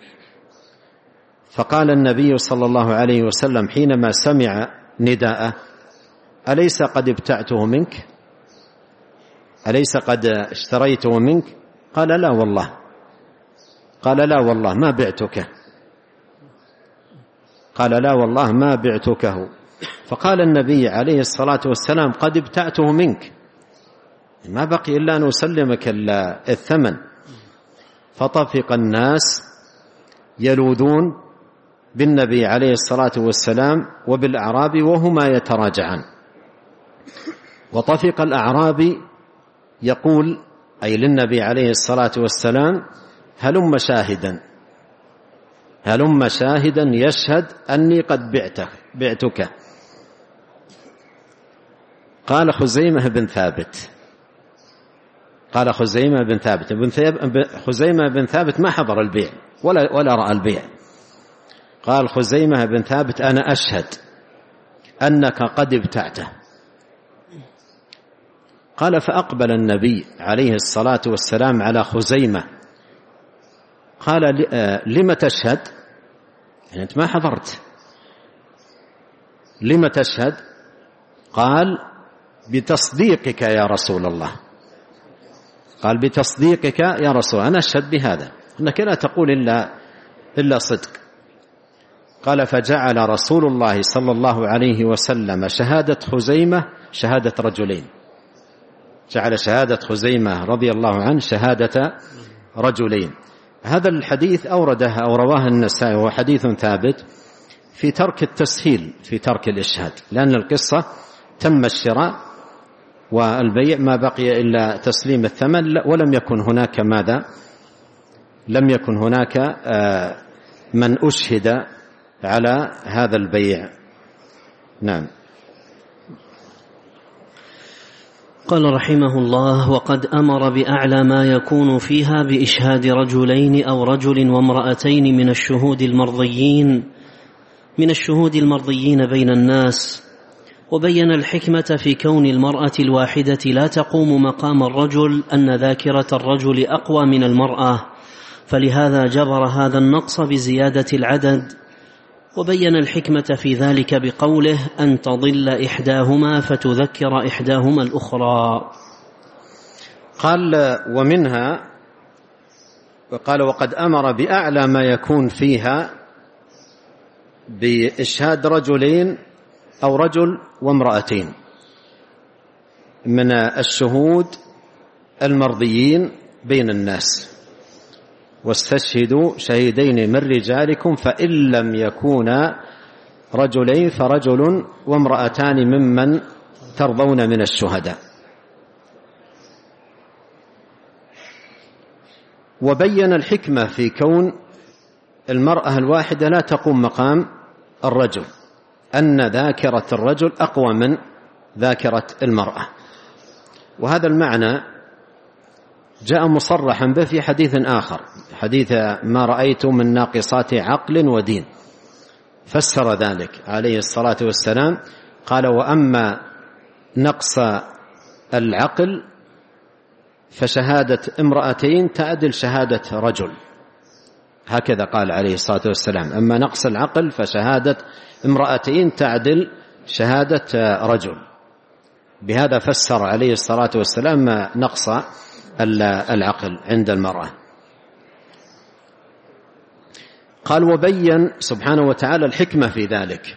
فقال النبي صلى الله عليه وسلم حينما سمع نداءه: أليس قد ابتعته منك؟ أليس قد اشتريته منك؟ قال: لا والله. قال: لا والله ما بعتك. قال: لا والله ما بعتكه. فقال النبي عليه الصلاة والسلام: قد ابتعته منك، ما بقي إلا أن أسلمك الثمن. فطفق الناس يلوذون بالنبي عليه الصلاة والسلام وبالأعرابي وهما يتراجعان. وطفق الأعرابي يقول، أي للنبي عليه الصلاة والسلام: هلم شاهدا، هلم شاهدا يشهد أني قد بعتك, بعتك. قال خزيمة بن ثابت قال خزيمة بن ثابت خزيمة بن ثابت ما حضر البيع ولا, ولا رأى البيع. قال خزيمة بن ثابت: أنا أشهد أنك قد ابتعته. قال: فأقبل النبي عليه الصلاة والسلام على خزيمة قال: لم تشهد؟ يعني أنت ما حضرت، لم تشهد؟ قال: بتصديقك يا رسول الله. قال: بتصديقك يا رسول الله، أنا أشهد بهذا أنك لا تقول إلا, إلا صدق. قال: فجعل رسول الله صلى الله عليه وسلم شهادة خزيمة شهادة رجلين، جعل شهادة خزيمة رضي الله عنه شهادة رجلين. هذا الحديث أورده أو رواه النسائي، وهو حديث ثابت في ترك التسهيل في ترك الإشهاد، لأن القصة تم الشراء والبيع، ما بقي إلا تسليم الثمن، ولم يكن هناك ماذا لم يكن هناك من أشهد على هذا البيع. نعم. قال رحمه الله: وقد أمر بأعلى ما يكون فيها بإشهاد رجلين أو رجل وامرأتين من الشهود المرضيين، من الشهود المرضيين بين الناس، وبين الحكمة في كون المرأة الواحدة لا تقوم مقام الرجل أن ذاكرة الرجل أقوى من المرأة، فلهذا جبر هذا النقص بزيادة العدد. وبين الحكمة في ذلك بقوله أن تضل إحداهما فتذكر إحداهما الأخرى. قال ومنها، وقال وقد أمر بأعلى ما يكون فيها بإشهاد رجلين أو رجل وامرأتين من الشهود المرضيين بين الناس، واستشهدوا شهيدين من رجالكم فإن لم يكونا رجلين فرجل وامرأتان ممن ترضون من الشهداء. وبين الحكمة في كون المرأة الواحدة لا تقوم مقام الرجل، أن ذاكرة الرجل أقوى من ذاكرة المرأة، وهذا المعنى جاء مصرحا به في حديث آخر، حديث ما رأيت من ناقصات عقل ودين، فسر ذلك عليه الصلاة والسلام قال وأما نقص العقل فشهادة امرأتين تعدل شهادة رجل، هكذا قال عليه الصلاة والسلام، أما نقص العقل فشهادة امرأتين تعدل شهادة رجل. بهذا فسر عليه الصلاة والسلام نقص العقل عند المرأة. قال وبين سبحانه وتعالى الحكمة في ذلك،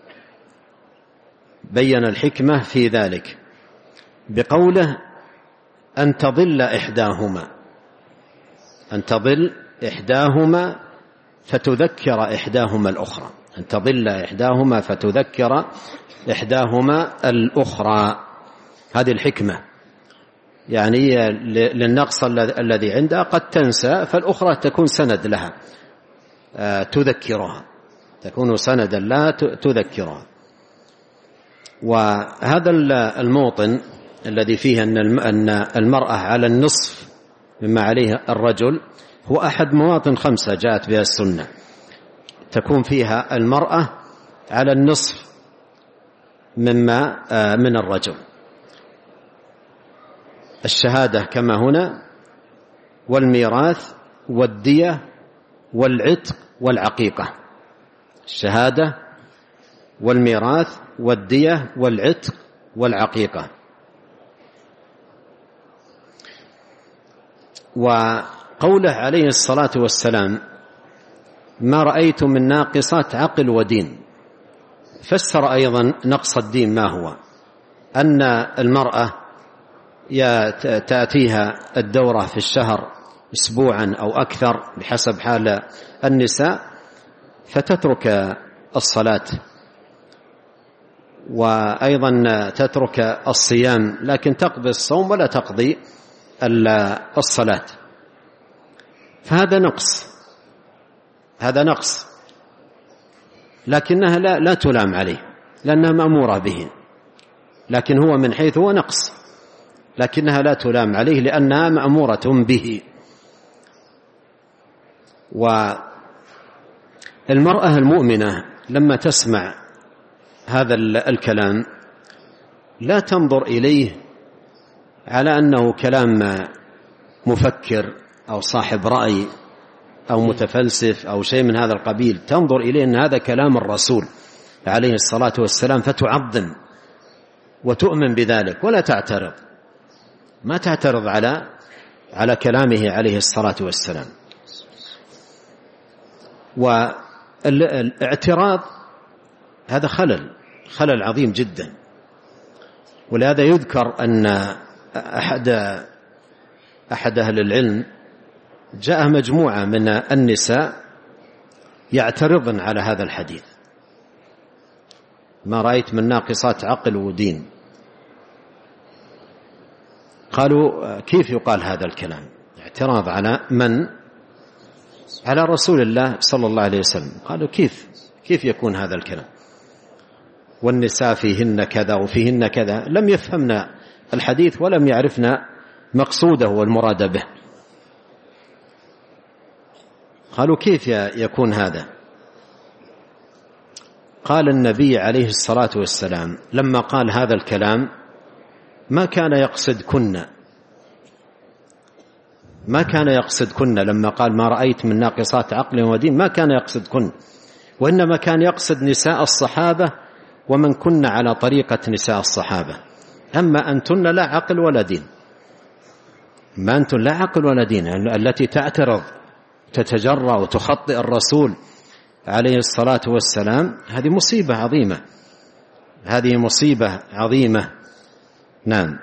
بين الحكمة في ذلك بقوله أن تضل إحداهما، أن تضل إحداهما فتذكر إحداهما الأخرى، أن تضل إحداهما فتذكر إحداهما الأخرى. هذه الحكمة، يعني للنقص الذي عندها قد تنسى، فالأخرى تكون سند لها تذكرها، تكون سندا لا تذكرها. وهذا الموطن الذي فيه أن المرأة على النصف مما عليه الرجل هو أحد مواطن خمسة جاءت بها السنة تكون فيها المرأة على النصف مما من الرجل، الشهادة كما هنا، والميراث والدية والعتق والعقيقة، الشهادة والميراث والدية والعتق والعقيقة. وقوله عليه الصلاة والسلام ما رأيت من ناقصات عقل ودين، فسر أيضا نقص الدين ما هو، أن المرأة تأتيها الدورة في الشهر أسبوعا أو أكثر بحسب حال النساء، فتترك الصلاة وأيضا تترك الصيام، لكن تقضي الصوم ولا تقضي الصلاة، فهذا نقص، هذا نقص، لكنها لا, لا تلام عليه لأنها مأمورة به، لكن هو من حيث هو نقص، لكنها لا تلام عليه لأنها مأمورة به. والمرأة المؤمنة لما تسمع هذا الكلام لا تنظر إليه على أنه كلام مفكر أو صاحب رأي أو متفلسف أو شيء من هذا القبيل، تنظر إليه أن هذا كلام الرسول عليه الصلاة والسلام، فتعظم وتؤمن بذلك ولا تعترض، ما تعترض على على كلامه عليه الصلاة والسلام. والاعتراض هذا خلل خلل عظيم جدا، ولهذا يذكر أن أحد أحد أهل العلم جاء مجموعة من النساء يعترضن على هذا الحديث ما رأيت من ناقصات عقل ودين، قالوا كيف يقال هذا الكلام؟ اعتراض على من؟ على رسول الله صلى الله عليه وسلم. قالوا كيف كيف يكون هذا الكلام والنساء فيهن كذا وفيهن كذا؟ لم يفهمنا الحديث ولم يعرفنا مقصوده والمراد به. قالوا كيف يكون هذا؟ قال النبي عليه الصلاة والسلام لما قال هذا الكلام ما كان يقصد كنا ما كان يقصد كنا لما قال ما رأيت من ناقصات عقل ودين، ما كان يقصد كن، وإنما كان يقصد نساء الصحابة ومن كنا على طريقة نساء الصحابة. أما أنتن لا عقل ولا دين، ما أنتن لا عقل ولا دين، التي تعترض تتجرأ وتخطئ الرسول عليه الصلاة والسلام، هذه مصيبة عظيمة، هذه مصيبة عظيمة. نعم.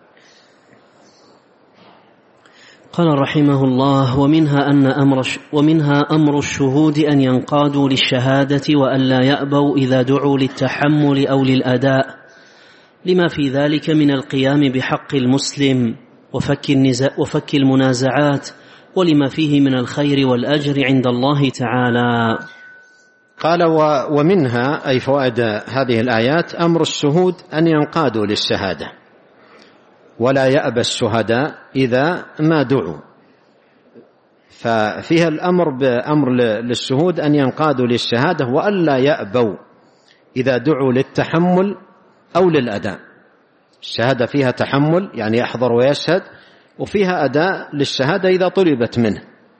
قال رحمه الله: ومنها أن أمر ومنها أمر الشهود أن ينقادوا للشهادة وأن لا يأبوا إذا دعوا للتحمل أو للأداء، لما في ذلك من القيام بحق المسلم وفك, وفك المنازعات، ولما فيه من الخير والأجر عند الله تعالى. قال: ومنها أي فوائد هذه الآيات أمر الشهود أن ينقادوا للشهادة ولا يأبى الشهداء إذا ما دعوا، ففيها الأمر بأمر للشهود أن ينقادوا للشهادة وأن لا يأبوا إذا دعوا للتحمل أو للأداء. الشهادة فيها تحمل يعني يحضر ويشهد، وفيها أداء للشهادة إذا طلبت منه،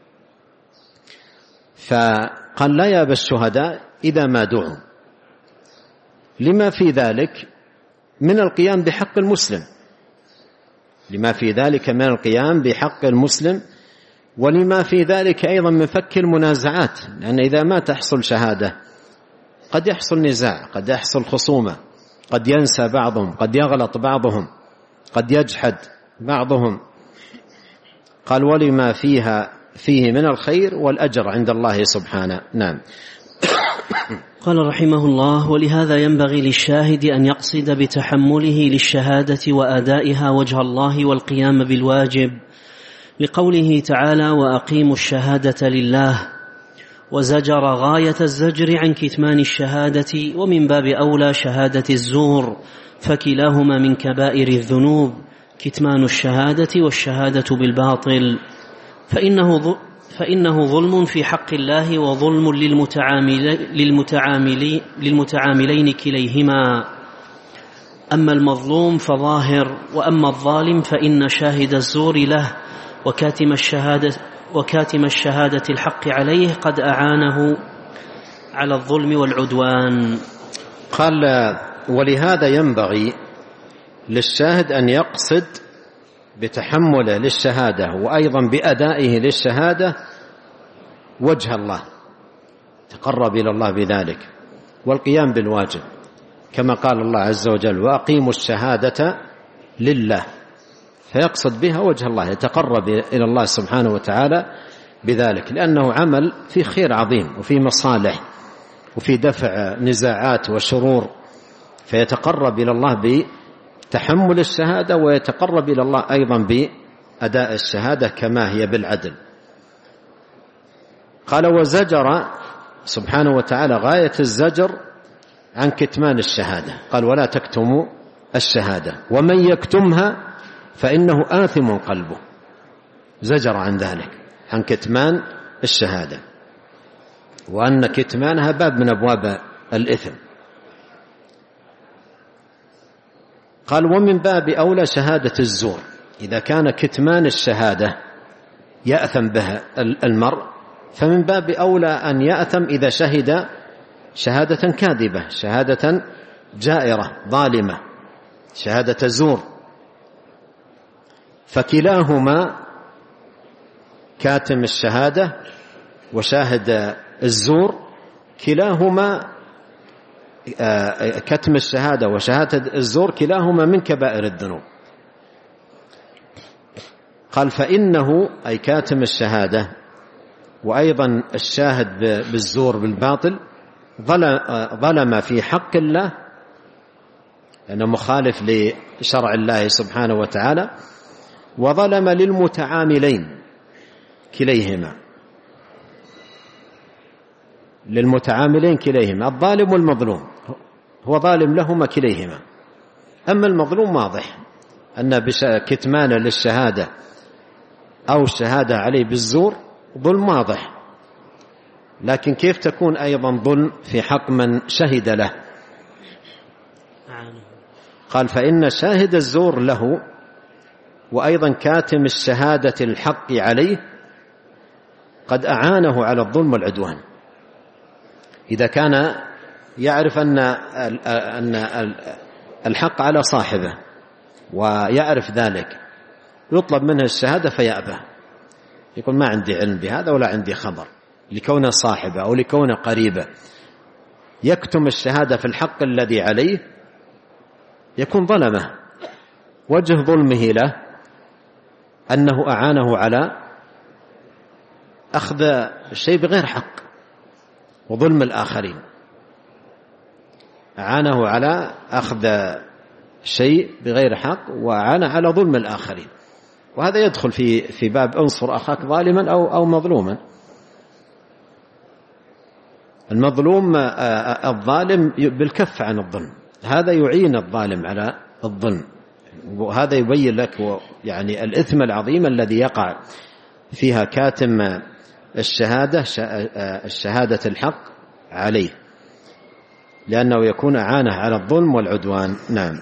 فقال لا يأبى الشهداء إذا ما دعوا، لما في ذلك من القيام بحق المسلم لما في ذلك من القيام بحق المسلم ولما في ذلك أيضا من فك المنازعات، لأن إذا ما تحصل شهادة قد يحصل نزاع، قد يحصل خصومة، قد ينسى بعضهم، قد يغلط بعضهم، قد يجحد بعضهم. قال: ولما فيها فيه من الخير والأجر عند الله سبحانه. نعم. قال رحمه الله: ولهذا ينبغي للشاهد أن يقصد بتحمله للشهادة وأدائها وجه الله والقيام بالواجب، لقوله تعالى: وأقيموا الشهادة لله، وزجر غاية الزجر عن كتمان الشهادة، ومن باب أولى شهادة الزور، فكلاهما من كبائر الذنوب، كتمان الشهادة والشهادة بالباطل، فإنه فإنه ظلم في حق الله وظلم للمتعاملين, للمتعاملين كليهما. أما المظلوم فظاهر، وأما الظالم فإن شاهد الزور له وكاتم الشهادة, وكاتم الشهادة الحق عليه قد أعانه على الظلم والعدوان. قال: ولهذا ينبغي للشاهد أن يقصد بتحمله للشهادة وأيضا بأدائه للشهادة وجه الله، تقرب إلى الله بذلك، والقيام بالواجب، كما قال الله عز وجل: وأقيموا الشهادة لله، فيقصد بها وجه الله، يتقرب إلى الله سبحانه وتعالى بذلك، لأنه عمل في خير عظيم وفي مصالح وفي دفع نزاعات وشرور، فيتقرب إلى الله بتحمل الشهادة، ويتقرب إلى الله أيضا بأداء الشهادة كما هي بالعدل. قال: وزجر سبحانه وتعالى غاية الزجر عن كتمان الشهادة، قال: ولا تكتموا الشهادة، ومن يكتمها فإنه آثم قلبه، زجر عن ذلك، عن كتمان الشهادة، وأن كتمانها باب من أبواب الإثم. قال: ومن باب أولى شهادة الزور، إذا كان كتمان الشهادة يأثم بها المرء، فمن باب أولى أن يأثم إذا شهد شهادة كاذبة، شهادة جائرة ظالمة، شهادة زور. فكلاهما، كاتم الشهادة وشاهد الزور، كلاهما كتم الشهادة وشهادة الزور كلاهما من كبائر الذنوب. قال: فإنه أي كاتم الشهادة وأيضا الشاهد بالزور بالباطل ظلم في حق الله، لأنه مخالف لشرع الله سبحانه وتعالى، وظلم للمتعاملين كليهما، للمتعاملين كليهما، الظالم والمظلوم، هو ظالم لهما كليهما. أما المظلوم واضح أن كتمان للشهادة أو الشهادة عليه بالزور ظلم واضح، لكن كيف تكون أيضا ظلم في حق من شهد له؟ قال فإن شاهد الزور له وأيضا كاتم الشهادة الحق عليه قد أعانه على الظلم والعدوان. إذا كان يعرف أن الحق على صاحبه ويعرف ذلك يطلب منه الشهادة فيأبى، يقول ما عندي علم بهذا ولا عندي خبر، لكونه صاحبه أو لكونه قريبه، يكتم الشهادة في الحق الذي عليه، يكون ظلمه. وجه ظلمه له أنه أعانه على أخذ الشيء بغير حق وظلم الآخرين، أعانه على أخذ شيء بغير حق وأعانه على ظلم الآخرين، وهذا يدخل في في باب انصر أخاك ظالما أو أو مظلوما. المظلوم الظالم بالكف عن الظلم، هذا يعين الظالم على الظلم، وهذا يبين لك يعني الإثم العظيم الذي يقع فيها كاتم الشهادة الشهادة الحق عليه، لأنه يكون أعانه على الظلم والعدوان. نعم.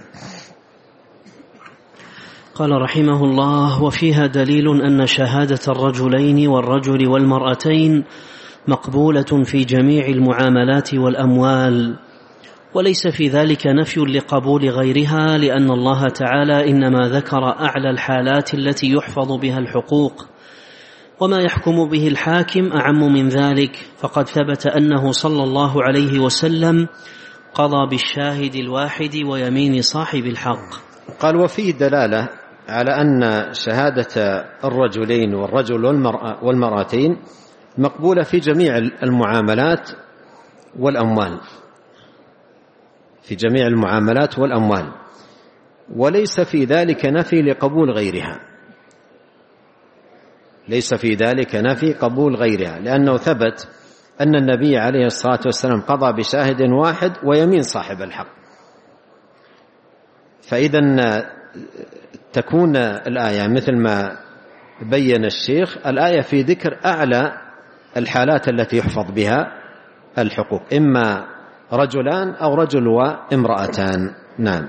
قال رحمه الله: وفيها دليل أن شهادة الرجلين والرجل والمرأتين مقبولة في جميع المعاملات والأموال، وليس في ذلك نفي لقبول غيرها، لأن الله تعالى إنما ذكر أعلى الحالات التي يحفظ بها الحقوق، وما يحكم به الحاكم أعم من ذلك، فقد ثبت أنه صلى الله عليه وسلم قضى بالشاهد الواحد ويمين صاحب الحق. قال: وفيه دلالة على أن شهادة الرجلين والرجل والمرأة والمرأتين مقبولة في جميع المعاملات والأموال، في جميع المعاملات والأموال، وليس في ذلك نفي لقبول غيرها، ليس في ذلك نفي قبول غيرها، لأنه ثبت أن النبي عليه الصلاة والسلام قضى بشاهد واحد ويمين صاحب الحق. فإذا تكون الآية مثل ما بين الشيخ، الآية في ذكر أعلى الحالات التي يحفظ بها الحقوق، إما رجلان أو رجل وامرأتان. نعم.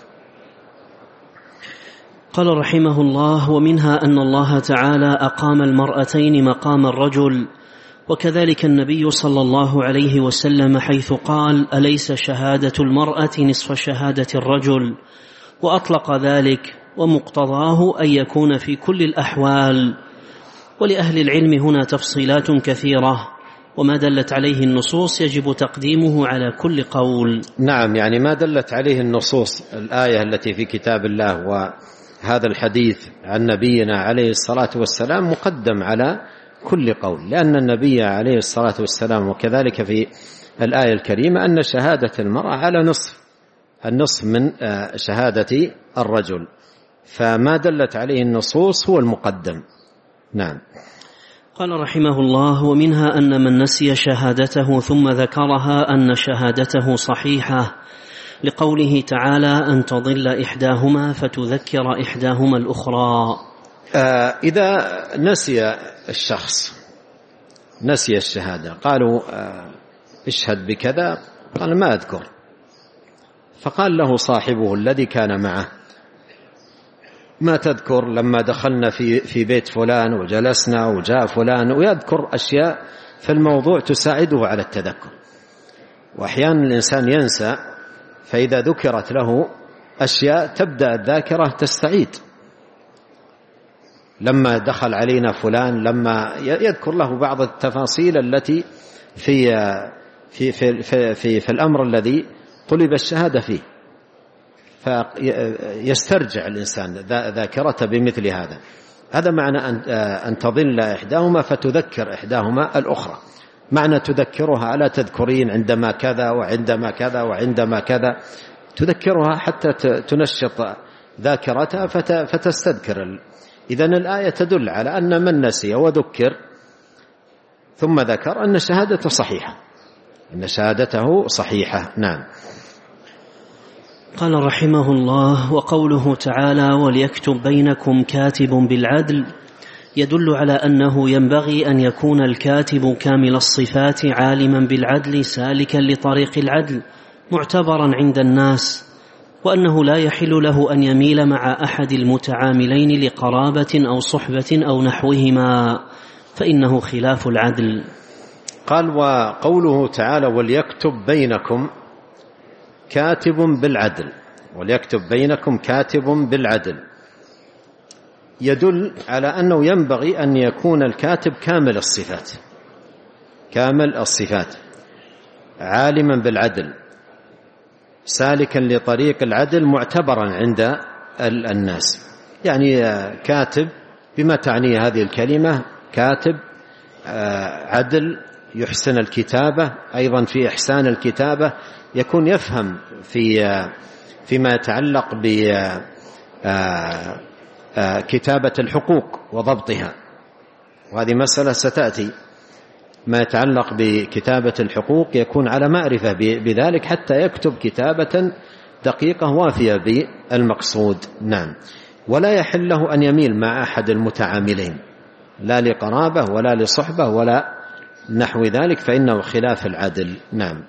قال رحمه الله: ومنها أن الله تعالى أقام المرأتين مقام الرجل، وكذلك النبي صلى الله عليه وسلم حيث قال: أليس شهادة المرأة نصف شهادة الرجل، وأطلق ذلك، ومقتضاه أن يكون في كل الأحوال. ولأهل العلم هنا تفصيلات كثيرة، وما دلت عليه النصوص يجب تقديمه على كل قول. نعم، يعني ما دلت عليه النصوص، الآية التي في كتاب الله وهذا الحديث عن نبينا عليه الصلاة والسلام مقدم على كل قول، لأن النبي عليه الصلاة والسلام وكذلك في الآية الكريمة أن شهادة المرأة على نصف النصف من شهادة الرجل، فما دلت عليه النصوص هو المقدم. نعم. قال رحمه الله: ومنها أن من نسي شهادته ثم ذكرها أن شهادته صحيحة، لقوله تعالى: أن تضل إحداهما فتذكر إحداهما الأخرى. آه إذا نسي الشخص نسي الشهادة، قالوا آه اشهد بكذا، قال ما أذكر، فقال له صاحبه الذي كان معه: ما تذكر لما دخلنا في في بيت فلان وجلسنا وجاء فلان، ويذكر أشياء في الموضوع تساعده على التذكر. وأحيانا الإنسان ينسى، فإذا ذكرت له أشياء تبدأ الذاكرة تستعيد. لما دخل علينا فلان، لما يذكر له بعض التفاصيل التي في في في في, في, في الأمر الذي طلب الشهادة فيه، فيسترجع الإنسان ذاكرته بمثل هذا. هذا معنى أن تضل إحداهما فتذكر إحداهما الأخرى. معنى تذكرها على تذكرين عندما كذا وعندما كذا وعندما كذا، تذكرها حتى تنشط ذاكرتها فتستذكر. إذن الآية تدل على أن من نسي وذكر ثم ذكر أن شهادته صحيحة، أن شهادته صحيحة. نعم. قال رحمه الله: وقوله تعالى: وليكتب بينكم كاتب بالعدل، يدل على أنه ينبغي أن يكون الكاتب كامل الصفات عالما بالعدل سالكا لطريق العدل معتبرا عند الناس، وأنه لا يحل له أن يميل مع أحد المتعاملين لقرابة أو صحبة أو نحوهما، فإنه خلاف العدل. قال: وقوله تعالى: وليكتب بينكم كاتب بالعدل، وليكتب بينكم كاتب بالعدل، يدل على أنه ينبغي أن يكون الكاتب كامل الصفات، كامل الصفات عالما بالعدل سالكا لطريق العدل معتبرا عند الناس. يعني كاتب بما تعني هذه الكلمة، كاتب عدل يحسن الكتابة، أيضا في إحسان الكتابة يكون يفهم في فيما يتعلق بكتابة الحقوق وضبطها، وهذه مسألة ستأتي. ما يتعلق بكتابة الحقوق يكون على معرفة بذلك حتى يكتب كتابة دقيقة وافية بالمقصود. نعم. ولا يحل له أن يميل مع أحد المتعاملين لا لقرابة ولا لصحبة ولا نحو ذلك، فإنه خلاف العدل. نعم.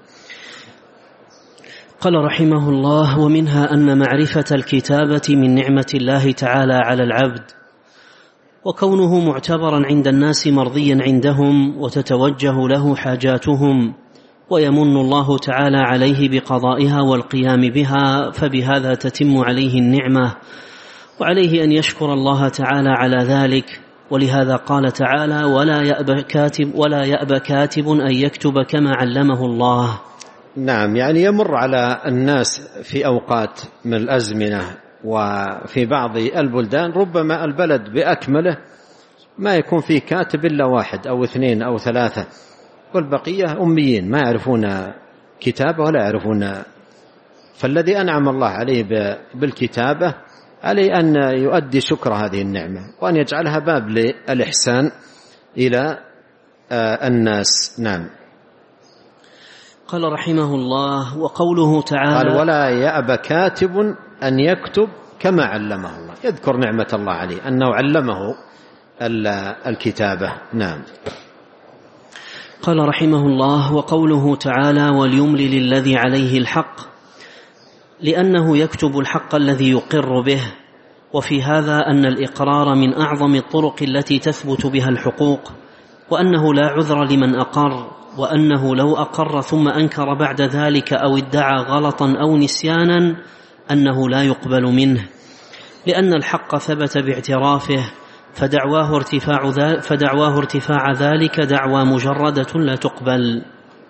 قال رحمه الله: ومنها أن معرفة الكتابة من نعمة الله تعالى على العبد، وكونه معتبرا عند الناس مرضيا عندهم وتتوجه له حاجاتهم، ويمن الله تعالى عليه بقضائها والقيام بها، فبهذا تتم عليه النعمة، وعليه أن يشكر الله تعالى على ذلك. ولهذا قال تعالى: ولا يأبى كاتب ولا يأبى كاتب أن يكتب كما علمه الله. نعم. يعني يمر على الناس في أوقات من الأزمنة وفي بعض البلدان ربما البلد بأكمله ما يكون فيه كاتب إلا واحد أو اثنين أو ثلاثة، والبقية أميين ما يعرفون كتابة ولا يعرفون. فالذي أنعم الله عليه بالكتابة عليه أن يؤدي شكر هذه النعمة وأن يجعلها باب للإحسان إلى الناس. نعم. قال رحمه الله: وقوله تعالى: قال: ولا يأبى كاتب أن يكتب كما علمه الله، يذكر نعمة الله عليه أنه علمه الكتابة. نعم. قال رحمه الله: وقوله تعالى: وليملل الذي عليه الحق، لأنه يكتب الحق الذي يقر به. وفي هذا أن الإقرار من أعظم الطرق التي تثبت بها الحقوق، وأنه لا عذر لمن أقر، وأنه لو أقر ثم أنكر بعد ذلك أو ادعى غلطا أو نسيانا أنه لا يقبل منه، لأن الحق ثبت باعترافه، فدعواه ارتفاع, فدعواه ارتفاع ذلك دعوى مجردة لا تقبل.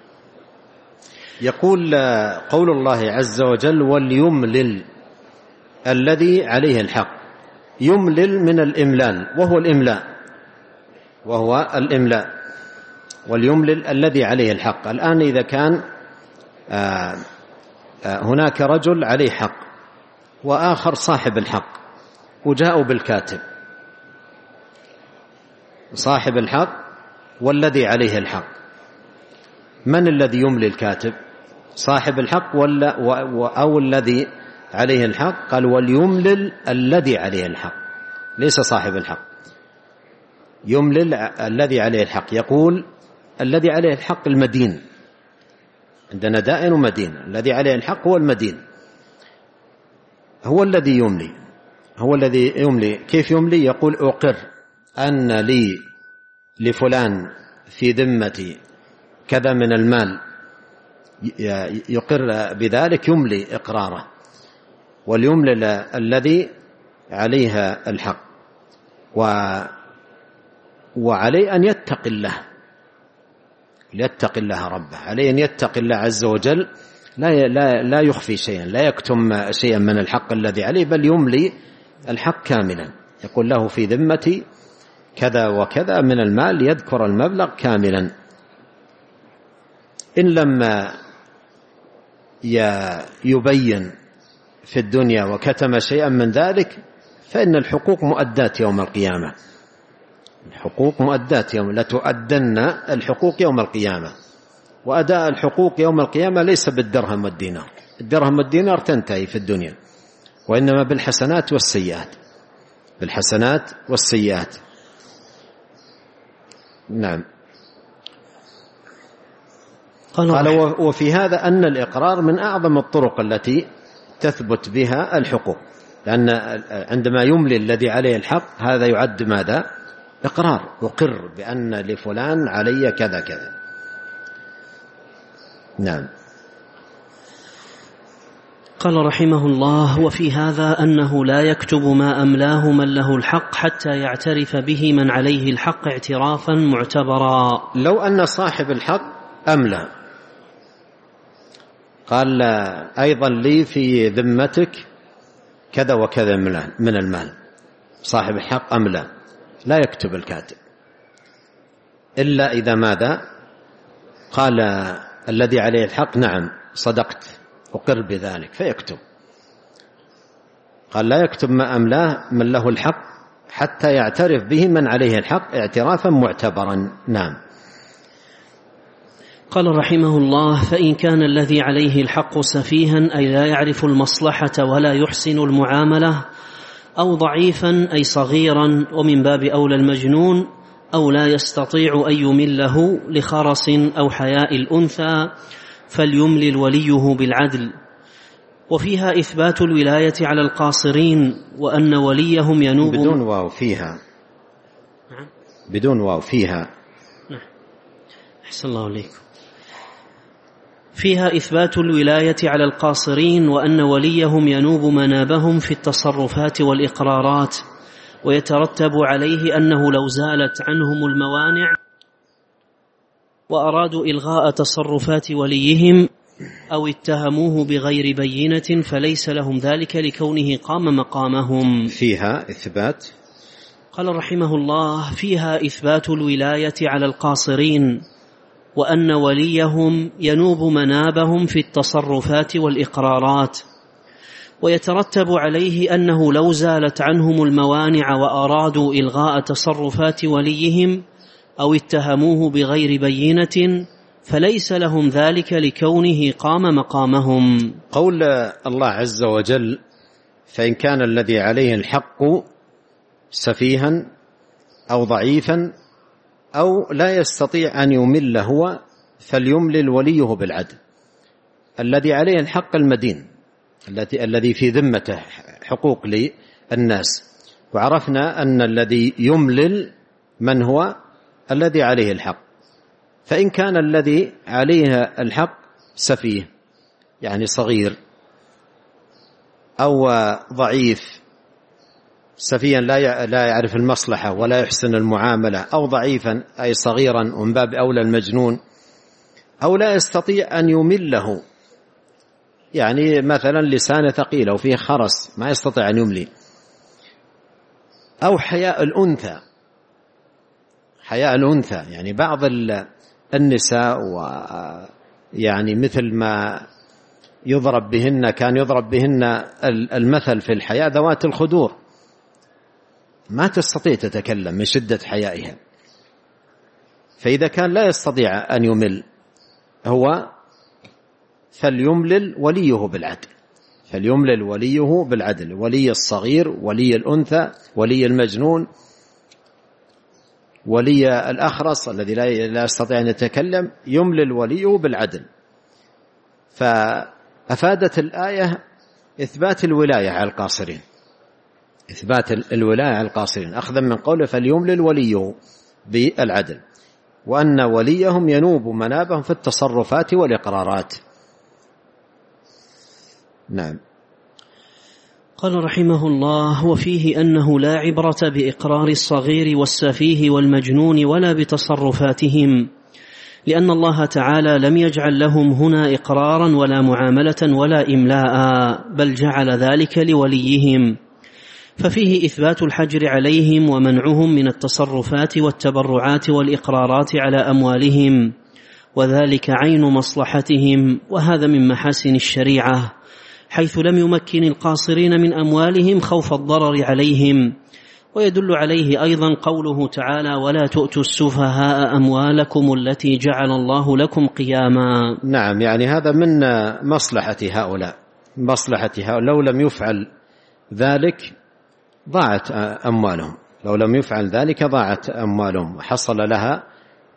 يقول قول الله عز وجل: وليملل الذي عليه الحق. يملل من الإملال، وهو الإملاء وهو الإملاء وليملل الذي عليه الحق. الآن إذا كان هناك رجل عليه حق وآخر صاحب الحق وجاءوا بالكاتب، صاحب الحق والذي عليه الحق، من الذي يملي الكاتب؟ صاحب الحق ولا أو الذي عليه الحق؟ قال: وليملل الذي عليه الحق، ليس صاحب الحق. يملل الذي عليه الحق. يقول: الذي عليه الحق المدين، عندنا دائن ومدين، الذي عليه الحق هو المدين، هو الذي يملي، هو الذي يملي. كيف يملي؟ يقول: أقر أن لي لفلان في ذمتي كذا من المال، يقر بذلك، يملي إقراره. وليملل الذي عليها الحق، و وعليه أن يتقي الله، ليتقي الله ربه، عليه أن يتقي الله عز وجل، لا لا لا يخفي شيئا، لا يكتم شيئا من الحق الذي عليه، بل يملي الحق كاملا. يقول: له في ذمتي كذا وكذا من المال، يذكر المبلغ كاملا. إن لم يبين في الدنيا وكتم شيئا من ذلك فإن الحقوق مؤداة يوم القيامة، الحقوق مؤداة يوم، لتؤدن الحقوق يوم القيامة. وأداء الحقوق يوم القيامة ليس بالدرهم والدينار، الدرهم والدينار تنتهي في الدنيا، وإنما بالحسنات والسيئات، بالحسنات والسيئات. نعم. قال وفي هذا أن الإقرار من أعظم الطرق التي تثبت بها الحقوق، لأن عندما يملي الذي عليه الحق هذا يعد ماذا؟ إقرار، يقر بأن لفلان علي كذا كذا. نعم. قال رحمه الله: وفي هذا أنه لا يكتب ما أملاه من له الحق حتى يعترف به من عليه الحق اعترافا معتبرا. لو أن صاحب الحق أملى قال أيضا لي في ذمتك كذا وكذا من المال، صاحب الحق أملى، لا يكتب الكاتب إلا إذا ماذا؟ قال الذي عليه الحق نعم صدقت أقر بذلك فيكتب. قال لا يكتب ما أملاه من له الحق حتى يعترف به من عليه الحق اعترافا معتبرا. نعم. قال رحمه الله: فإن كان الذي عليه الحق سفيها أي لا يعرف المصلحة ولا يحسن المعاملة، أو ضعيفا أي صغيرا، ومن باب أولى المجنون، أو لا يستطيع أن يمله لخرس أو حياء الأنثى، فليملل وليه بالعدل. وفيها إثبات الولاية على القاصرين، وأن وليهم ينوب بدون واو فيها. نعم. بدون واو فيها. نعم. أحسن الله عليكم. فيها إثبات الولاية على القاصرين، وأن وليهم ينوب منابهم في التصرفات والإقرارات، ويترتب عليه أنه لو زالت عنهم الموانع وأرادوا إلغاء تصرفات وليهم أو اتهموه بغير بينة فليس لهم ذلك لكونه قام مقامهم. فيها إثبات. قال رحمه الله: فيها إثبات الولاية على القاصرين، وأن وليهم ينوب منابهم في التصرفات والإقرارات، ويترتب عليه أنه لو زالت عنهم الموانع وأرادوا إلغاء تصرفات وليهم أو اتهموه بغير بينة فليس لهم ذلك لكونه قام مقامهم. قول الله عز وجل: فإن كان الذي عليه الحق سفيها أو ضعيفا أو لا يستطيع أن يمل هو فليملل وليه بالعدل. الذي عليه الحق المدين الذي في ذمته حقوق للناس، وعرفنا أن الذي يملل من هو؟ الذي عليه الحق. فإن كان الذي عليه الحق سفيه يعني صغير أو ضعيف، سفيا لا يعرف المصلحة ولا يحسن المعاملة، أو ضعيفا أي صغيرا ومن باب أولى المجنون، أو لا يستطيع أن يمله، يعني مثلا لسان ثقيل أو فيه خرس ما يستطيع أن يملي، أو حياء الأنثى. حياء الأنثى يعني بعض النساء ويعني مثل ما يضرب بهن كان يضرب بهن المثل في الحياء ذوات الخدور، ما تستطيع تتكلم من شدة حيائها. فإذا كان لا يستطيع أن يمل هو فليملل وليه بالعدل. فليملل وليه بالعدل، ولي الصغير، ولي الأنثى، ولي المجنون، ولي الأخرس الذي لا يستطيع أن يتكلم، يملل وليه بالعدل. فأفادت الآية إثبات الولاية على القاصرين، إثبات الولاية على القاصرين أخذا من قوله فليملل وليه بالعدل، وأن وليهم ينوب منابهم في التصرفات والإقرارات. نعم. قال رحمه الله: وفيه أنه لا عبرة بإقرار الصغير والسفيه والمجنون ولا بتصرفاتهم، لأن الله تعالى لم يجعل لهم هنا إقرارا ولا معاملة ولا إملاء، بل جعل ذلك لوليهم، ففيه إثبات الحجر عليهم ومنعهم من التصرفات والتبرعات والإقرارات على أموالهم، وذلك عين مصلحتهم، وهذا من محاسن الشريعة، حيث لم يمكن القاصرين من أموالهم خوف الضرر عليهم. ويدل عليه أيضا قوله تعالى: ولا تؤتوا السفهاء أموالكم التي جعل الله لكم قياما. نعم، يعني هذا من مصلحة هؤلاء، مصلحة هؤلاء. لو لم يفعل ذلك ضاعت أموالهم، لو لم يفعل ذلك ضاعت أموالهم وحصل لها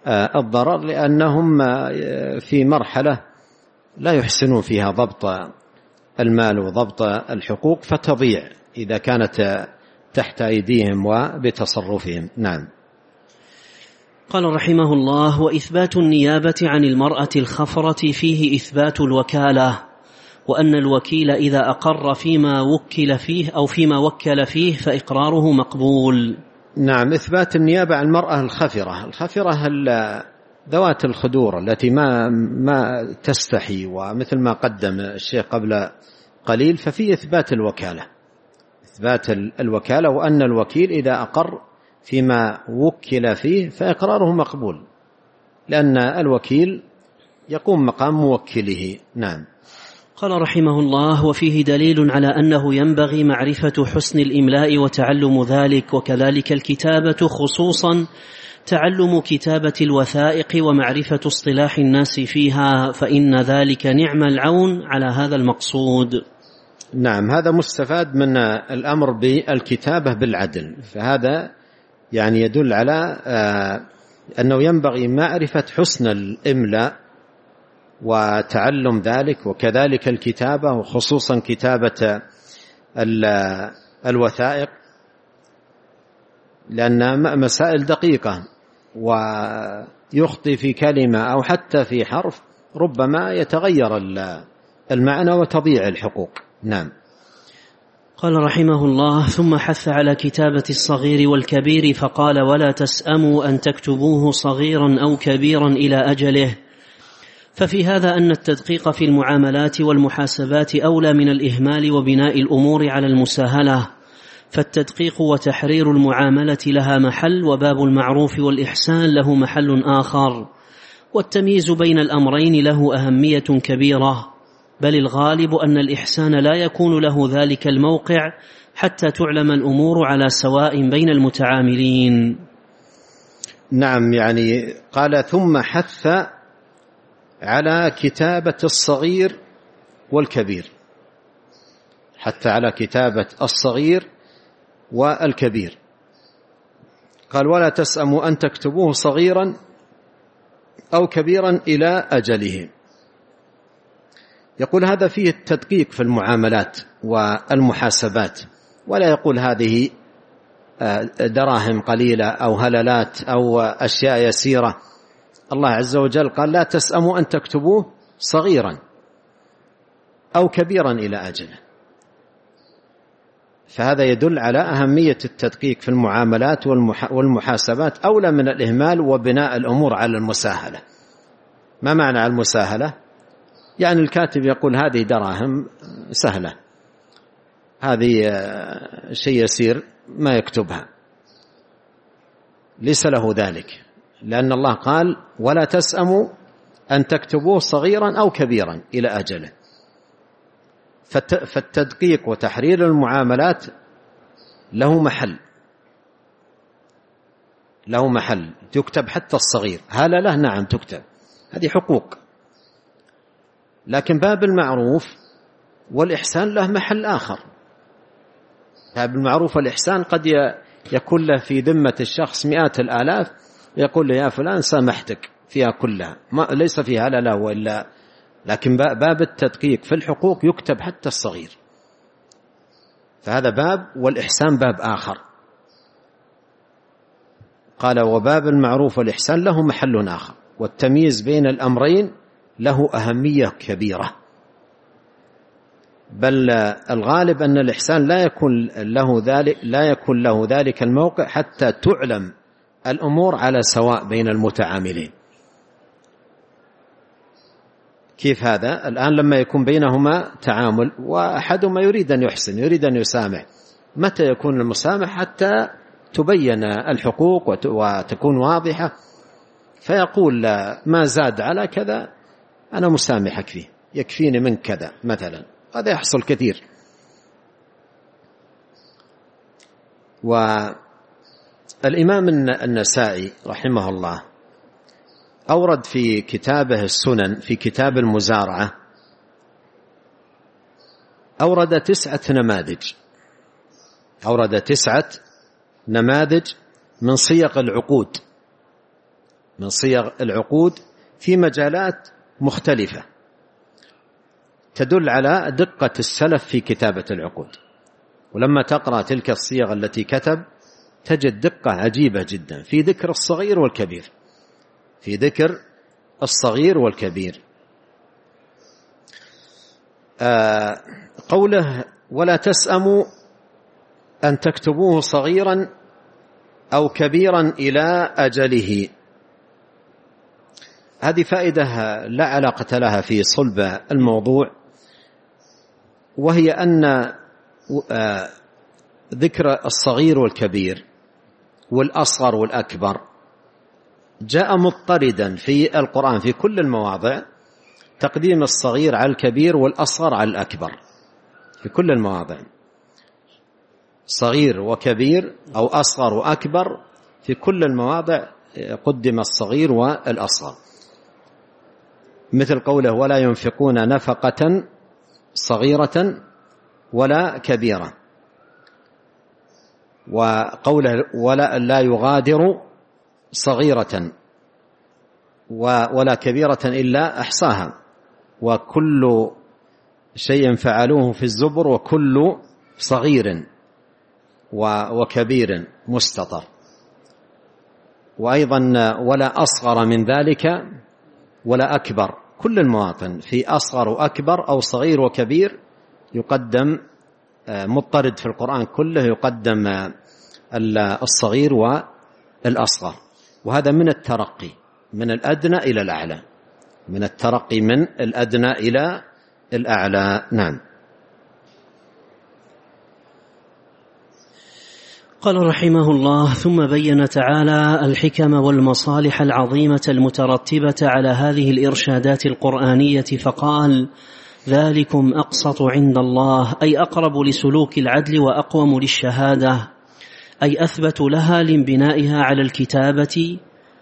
الضرر، لأنهم في مرحلة لا يحسنون فيها ضبط المال وضبط الحقوق، فتضيع إذا كانت تحت أيديهم وبتصرفهم. نعم. قال رحمه الله: وإثبات النيابة عن المرأة الخفرة فيه إثبات الوكالة، وأن الوكيل إذا أقر فيما وكل فيه أو فيما وكل فيه فإقراره مقبول. نعم. إثبات النيابة عن المرأة الخفرة، الخفرة ذوات الخدور التي ما ما تستحي، ومثل ما قدم الشيخ قبل قليل، ففي إثبات الوكالة، إثبات الوكالة، وأن الوكيل إذا أقر فيما وكل فيه فإقراره مقبول، لأن الوكيل يقوم مقام موكله. نعم. قال رحمه الله: وفيه دليل على أنه ينبغي معرفة حسن الإملاء وتعلم ذلك، وكذلك الكتابة، خصوصا تعلم كتابة الوثائق ومعرفة اصطلاح الناس فيها، فإن ذلك نعم العون على هذا المقصود. نعم. هذا مستفاد من الأمر بالكتابة بالعدل، فهذا يعني يدل على أنه ينبغي معرفة حسن الإملاء وتعلم ذلك، وكذلك الكتابة، وخصوصا كتابة الوثائق، لأن مسائل دقيقة، ويخطئ في كلمة أو حتى في حرف ربما يتغير المعنى وتضيع الحقوق. نعم. قال رحمه الله: ثم حث على كتابة الصغير والكبير فقال: ولا تسأموا أن تكتبوه صغيرا أو كبيرا إلى أجله. ففي هذا أن التدقيق في المعاملات والمحاسبات أولى من الإهمال وبناء الأمور على المساهلة، فالتدقيق وتحرير المعاملة لها محل، وباب المعروف والإحسان له محل آخر، والتمييز بين الأمرين له أهمية كبيرة، بل الغالب أن الإحسان لا يكون له ذلك الموقع حتى تعلم الأمور على سواء بين المتعاملين. نعم. يعني قال: ثم حث على كتابة الصغير والكبير، حتى على كتابة الصغير والكبير. قال: ولا تسأموا أن تكتبوه صغيرا أو كبيرا إلى أجله. يقول هذا فيه التدقيق في المعاملات والمحاسبات، ولا يقول هذه دراهم قليلة أو هللات أو أشياء يسيرة. الله عز وجل قال: لا تسأموا أن تكتبوه صغيرا أو كبيرا إلى أجله. فهذا يدل على أهمية التدقيق في المعاملات والمحاسبات، أولى من الإهمال وبناء الأمور على المساهلة. ما معنى المساهلة؟ يعني الكاتب يقول هذه دراهم سهلة، هذه شيء يسير ما يكتبها، ليس له ذلك، لأن الله قال: ولا تسأموا أن تكتبوه صغيرا أو كبيرا إلى أجله. فالتدقيق وتحرير المعاملات له محل، له محل تكتب حتى الصغير. هل له؟ نعم تكتب، هذه حقوق. لكن باب المعروف والإحسان له محل آخر. باب المعروف والإحسان قد يكون له في ذمة الشخص مئات الآلاف، يقول له: يا فلان سامحتك فيها كلها، ما ليس فيها لا لا وإلا. لكن باب التدقيق في الحقوق يكتب حتى الصغير، فهذا باب، والإحسان باب آخر. قال: وباب المعروف والإحسان له محل آخر، والتمييز بين الأمرين له أهمية كبيرة، بل الغالب أن الإحسان لا يكون له ذلك لا يكون له ذلك الموقع حتى تعلم الأمور على سواء بين المتعاملين. كيف هذا؟ الآن لما يكون بينهما تعامل وأحدهما يريد أن يحسن، يريد أن يسامح، متى يكون المسامح؟ حتى تبين الحقوق وتكون واضحة، فيقول: ما زاد على كذا أنا مسامحك فيه، يكفيني من كذا مثلا. هذا يحصل كثير. والإمام النسائي رحمه الله أورد في كتابه السنن في كتاب المزارعة، أورد تسعة نماذج أورد تسعة نماذج من صيغ العقود من صيغ العقود في مجالات مختلفة تدل على دقة السلف في كتابة العقود. ولما تقرأ تلك الصيغ التي كتب تجد دقة عجيبة جدا في ذكر الصغير والكبير، في ذكر الصغير والكبير. آه قوله ولا تسأموا أن تكتبوه صغيرا أو كبيرا إلى أجله، هذه فائدة لا علاقة لها في صلب الموضوع، وهي أن ذكر الصغير والكبير والأصغر والأكبر جاء مضطردا في القرآن في كل المواضع، تقديم الصغير على الكبير والأصغر على الأكبر في كل المواضع، صغير وكبير أو أصغر وأكبر، في كل المواضع قدم الصغير والأصغر. مثل قوله ولا ينفقون نفقة صغيرة ولا كبيرة، وقوله ولا لا يغادر صغيرة ولا كبيرة إلا أحصاها، وكل شيء فعلوه في الزبر وكل صغير وكبير مستطر. وأيضا ولا أصغر من ذلك ولا أكبر، كل المواطن في أصغر وأكبر أو صغير وكبير يقدم مضطرد في القرآن كله، يقدم الصغير والأصغر. وهذا من الترقي من الأدنى إلى الأعلى، من الترقي من الأدنى إلى الأعلى. نعم. قال رحمه الله ثم بين تعالى الحكم والمصالح العظيمة المترتبة على هذه الإرشادات القرآنية فقال ذلكم أقسط عند الله، أي أقرب لسلوك العدل وأقوم للشهادة، أي أثبت لها لانبنائها على الكتابة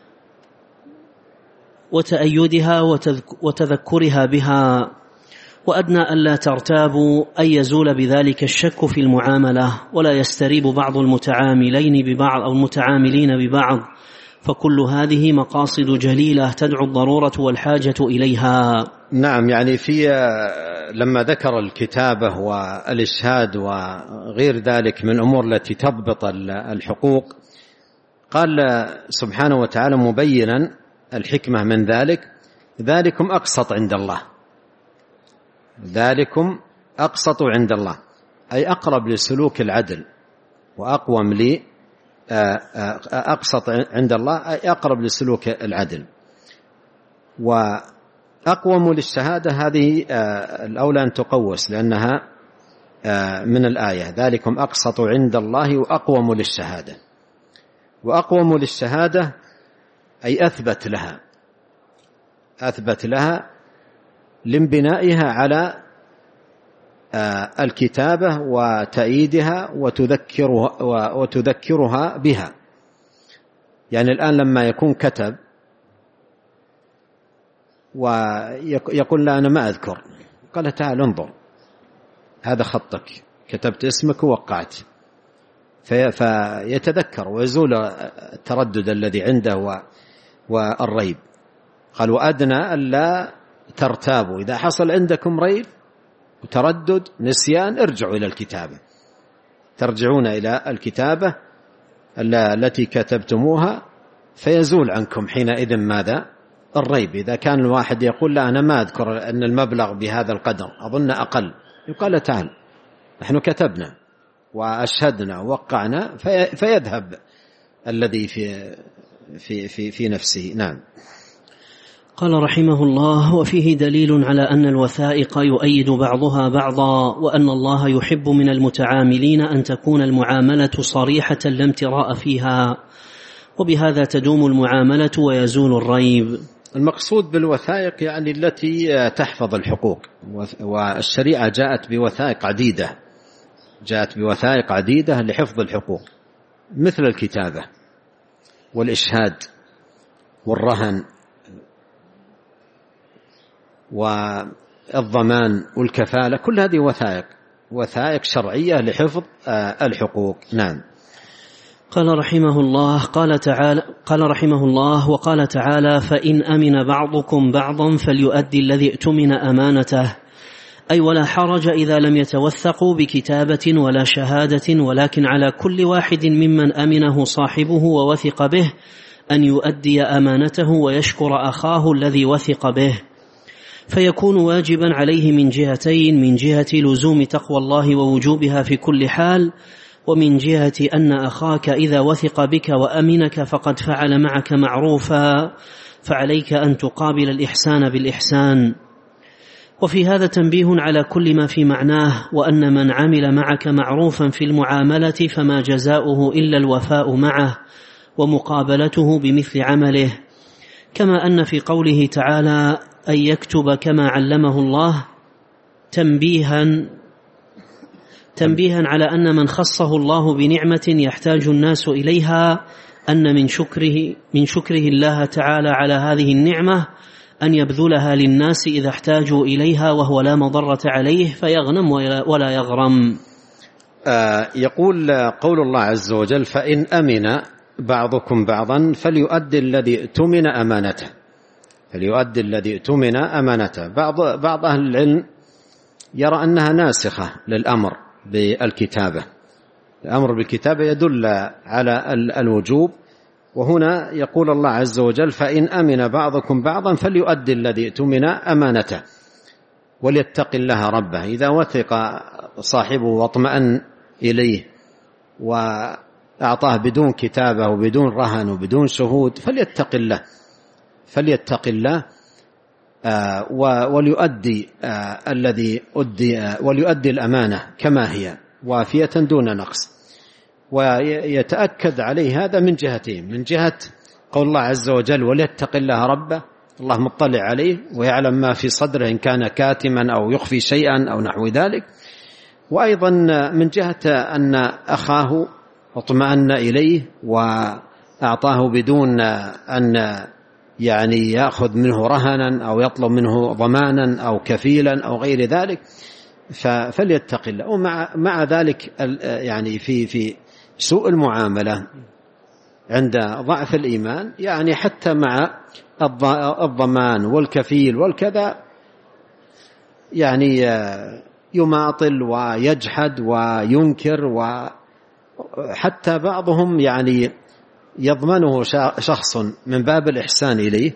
وتأيدها وتذكرها بها، وأدنى ألا ترتابوا أن يزول بذلك الشك في المعاملة ولا يستريب بعض المتعاملين ببعض أو المتعاملين ببعض، فكل هذه مقاصد جليلة تدعو الضرورة والحاجة إليها. نعم، يعني في لما ذكر الكتابة والإشهاد وغير ذلك من الأمور التي تضبط الحقوق، قال سبحانه وتعالى مبينا الحكمة من ذلك ذلكم أقسط عند الله، ذلكم أقسط عند الله أي أقرب لسلوك العدل وأقوم لي أقسط عند الله أي أقرب لسلوك العدل وأقوم للشهادة. هذه الأولى أن تقوس لأنها من الآية ذلكم أقسط عند الله وأقوم للشهادة. وأقوم للشهادة أي أثبت لها أثبت لها لانبنائها على الكتابة وتأييدها وتذكرها, وتذكرها بها. يعني الآن لما يكون كتب ويقول لا أنا ما أذكر، قال تعال انظر هذا خطك، كتبت اسمك ووقعت، فيتذكر ويزول التردد الذي عنده والريب. قال وأدنى ألا ترتابوا، إذا حصل عندكم ريب وتردد نسيان ارجعوا إلى الكتابة، ترجعون إلى الكتابة التي كتبتموها فيزول عنكم حينئذ ماذا؟ الريب. إذا كان الواحد يقول لا أنا ما أذكر أن المبلغ بهذا القدر أظن أقل، يقال تعال نحن كتبنا وأشهدنا ووقعنا، فيذهب الذي في في في في نفسه. نعم. قال رحمه الله وفيه دليل على أن الوثائق يؤيد بعضها بعضا، وأن الله يحب من المتعاملين أن تكون المعاملة صريحة لا امتراء فيها، وبهذا تدوم المعاملة ويزول الريب. المقصود بالوثائق يعني التي تحفظ الحقوق، والشريعة جاءت بوثائق عديدة جاءت بوثائق عديدة لحفظ الحقوق، مثل الكتابة والإشهاد والرهن والضمان والكفالة، كل هذه وثائق وثائق شرعية لحفظ الحقوق. نعم. قال رحمه الله قال تعالى قال رحمه الله وقال تعالى: فإن أمن بعضكم بعضا فليؤدي الذي اؤتمن أمانته، أي ولا حرج إذا لم يتوثقوا بكتابة ولا شهادة، ولكن على كل واحد ممن أمنه صاحبه ووثق به أن يؤدي أمانته ويشكر أخاه الذي وثق به، فيكون واجبا عليه من جهتين: من جهة لزوم تقوى الله ووجوبها في كل حال، ومن جهة أن أخاك إذا وثق بك وأمنك فقد فعل معك معروفا، فعليك أن تقابل الإحسان بالإحسان. وفي هذا تنبيه على كل ما في معناه، وأن من عمل معك معروفا في المعاملة فما جزاؤه إلا الوفاء معه ومقابلته بمثل عمله، كما أن في قوله تعالى: أن يكتب كما علمه الله تنبيها تنبيها على أن من خصه الله بنعمة يحتاج الناس إليها أن من شكره من شكره الله تعالى على هذه النعمة أن يبذلها للناس إذا احتاجوا إليها وهو لا مضرة عليه فيغنم ولا يغرم. آه يقول قول الله عز وجل: فإن أمن بعضكم بعضا فليؤدي الذي اؤتمن أمانته فليؤدي الذي اؤتمن أمانته. بعض بعض أهل العلم يرى أنها ناسخة للأمر بالكتابة. الأمر بالكتابة يدل على الوجوب، وهنا يقول الله عز وجل: فإن أمن بعضكم بعضا فليؤدي الذي اؤتمن أمانته وليتق الله ربه. إذا وثق صاحبه واطمأن إليه وأعطاه بدون كتابة وبدون رهن وبدون شهود فليتق الله فليتق الله آه وليؤدي آه الذي أدي آه وليؤدي الأمانة كما هي وافية دون نقص. ويتأكد عليه هذا من جهتين: من جهة قول الله عز وجل: وليتق الله ربه، الله مطلع عليه ويعلم ما في صدره إن كان كاتما أو يخفي شيئا أو نحو ذلك، وأيضا من جهة أن أخاه اطمأن إليه وأعطاه بدون أن يعني يأخذ منه رهنا أو يطلب منه ضمانا أو كفيلا أو غير ذلك، فليتق الله. ومع مع ذلك يعني في في سوء المعاملة عند ضعف الإيمان، يعني حتى مع الضمان والكفيل والكذا يعني يماطل ويجحد وينكر، وحتى بعضهم يعني يضمنه شخص من باب الإحسان إليه.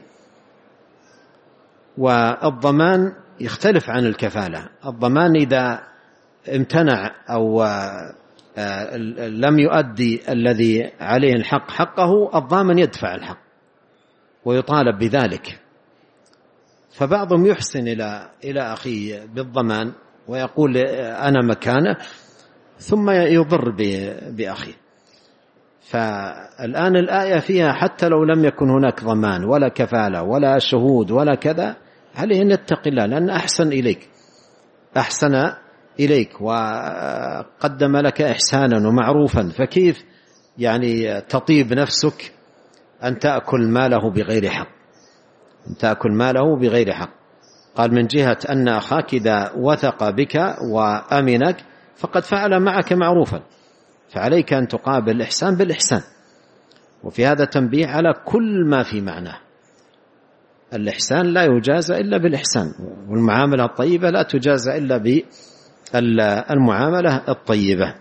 والضمان يختلف عن الكفالة. الضمان إذا امتنع أو لم يؤدي الذي عليه الحق حقه، الضامن يدفع الحق ويطالب بذلك. فبعضهم يحسن إلى إلى أخيه بالضمان ويقول أنا مكانه، ثم يضر بأخيه. فالآن الآية فيها حتى لو لم يكن هناك ضمان ولا كفالة ولا شهود ولا كذا، عليه أن يتقي الله، لأن أحسن إليك أحسن إليك وقدم لك إحسانا ومعروفا، فكيف يعني تطيب نفسك أن تأكل ماله بغير حق أن تأكل ماله بغير حق. قال: من جهة أن أخاك إذا وثق بك وأمنك فقد فعل معك معروفا، فعليك أن تقابل الإحسان بالإحسان. وفي هذا تنبيه على كل ما في معناه. الإحسان لا يجازى إلا بالإحسان، والمعاملة الطيبة لا تجازى إلا بالمعاملة الطيبة.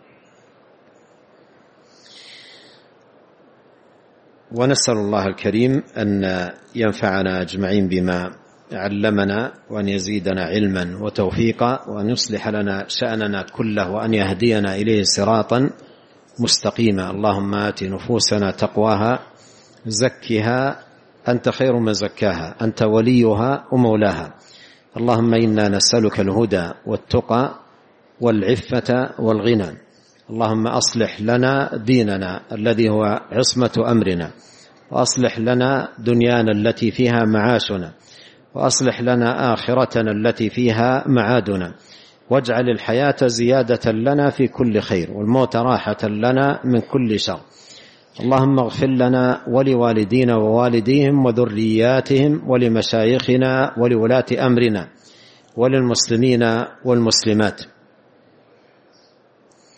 ونسأل الله الكريم أن ينفعنا أجمعين بما علمنا، وأن يزيدنا علما وتوفيقا، وأن يصلح لنا شأننا كله، وأن يهدينا إليه صراطا مستقيما. اللهم آت نفوسنا تقواها زكها أنت خير من زكاها، أنت وليها ومولاها. اللهم إنا نسألك الهدى والتقى والعفة والغنى. اللهم أصلح لنا ديننا الذي هو عصمة أمرنا، وأصلح لنا دنيانا التي فيها معاشنا، وأصلح لنا آخرتنا التي فيها معادنا، واجعل الحياة زيادة لنا في كل خير، والموت راحة لنا من كل شر. اللهم اغفر لنا ولوالدينا ووالديهم وذرياتهم ولمشايخنا ولولاة أمرنا وللمسلمين والمسلمات.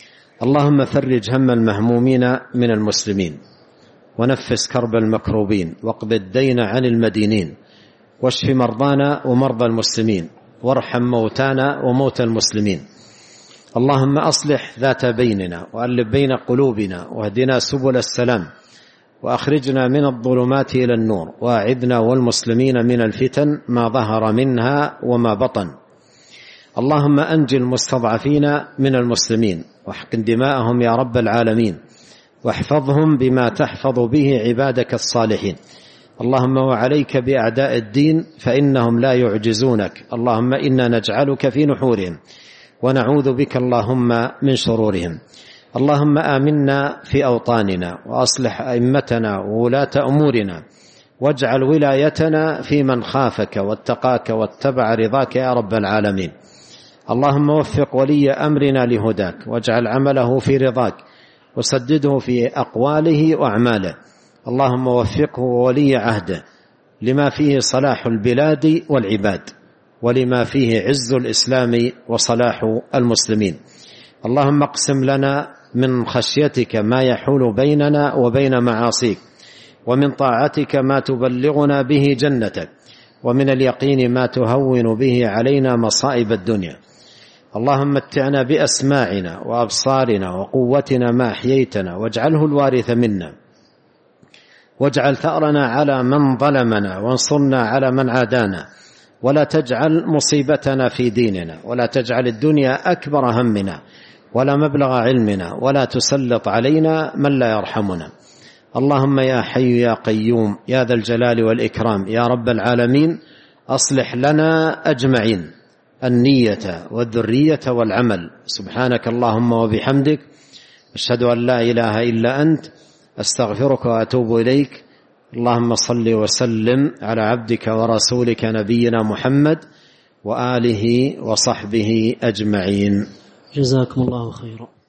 اللهم فرج هم المهمومين من المسلمين، ونفس كرب المكروبين، واقض الدين عن المدينين، واشف مرضانا ومرضى المسلمين، وارحم موتانا وموتى المسلمين. اللهم أصلح ذات بيننا، وألف بين قلوبنا، واهدنا سبل السلام، وأخرجنا من الظلمات إلى النور، وأعذنا والمسلمين من الفتن ما ظهر منها وما بطن. اللهم أنج المستضعفين من المسلمين، واحقن دماءهم يا رب العالمين، واحفظهم بما تحفظ به عبادك الصالحين. اللهم وعليك بأعداء الدين فإنهم لا يعجزونك. اللهم إنا نجعلك في نحورهم، ونعوذ بك اللهم من شرورهم. اللهم آمنا في أوطاننا، وأصلح أئمتنا وولاة أمورنا، واجعل ولايتنا في من خافك واتقاك واتبع رضاك يا رب العالمين. اللهم وفق ولي أمرنا لهداك، واجعل عمله في رضاك، وسدده في أقواله وأعماله. اللهم وفقه وولي عهده لما فيه صلاح البلاد والعباد، ولما فيه عز الإسلام وصلاح المسلمين. اللهم اقسم لنا من خشيتك ما يحول بيننا وبين معاصيك، ومن طاعتك ما تبلغنا به جنتك، ومن اليقين ما تهون به علينا مصائب الدنيا. اللهم متعنا بأسماعنا وأبصارنا وقوتنا ما أحييتنا، واجعله الوارث منا، واجعل ثأرنا على من ظلمنا، وانصرنا على من عادانا، ولا تجعل مصيبتنا في ديننا، ولا تجعل الدنيا أكبر همنا ولا مبلغ علمنا، ولا تسلط علينا من لا يرحمنا. اللهم يا حي يا قيوم يا ذا الجلال والإكرام يا رب العالمين، أصلح لنا أجمعين النية والذرية والعمل. سبحانك اللهم وبحمدك، أشهد أن لا إله إلا أنت، أستغفرك وأتوب إليك. اللهم صل وسلم على عبدك ورسولك نبينا محمد وآله وصحبه أجمعين. جزاكم الله خيرا.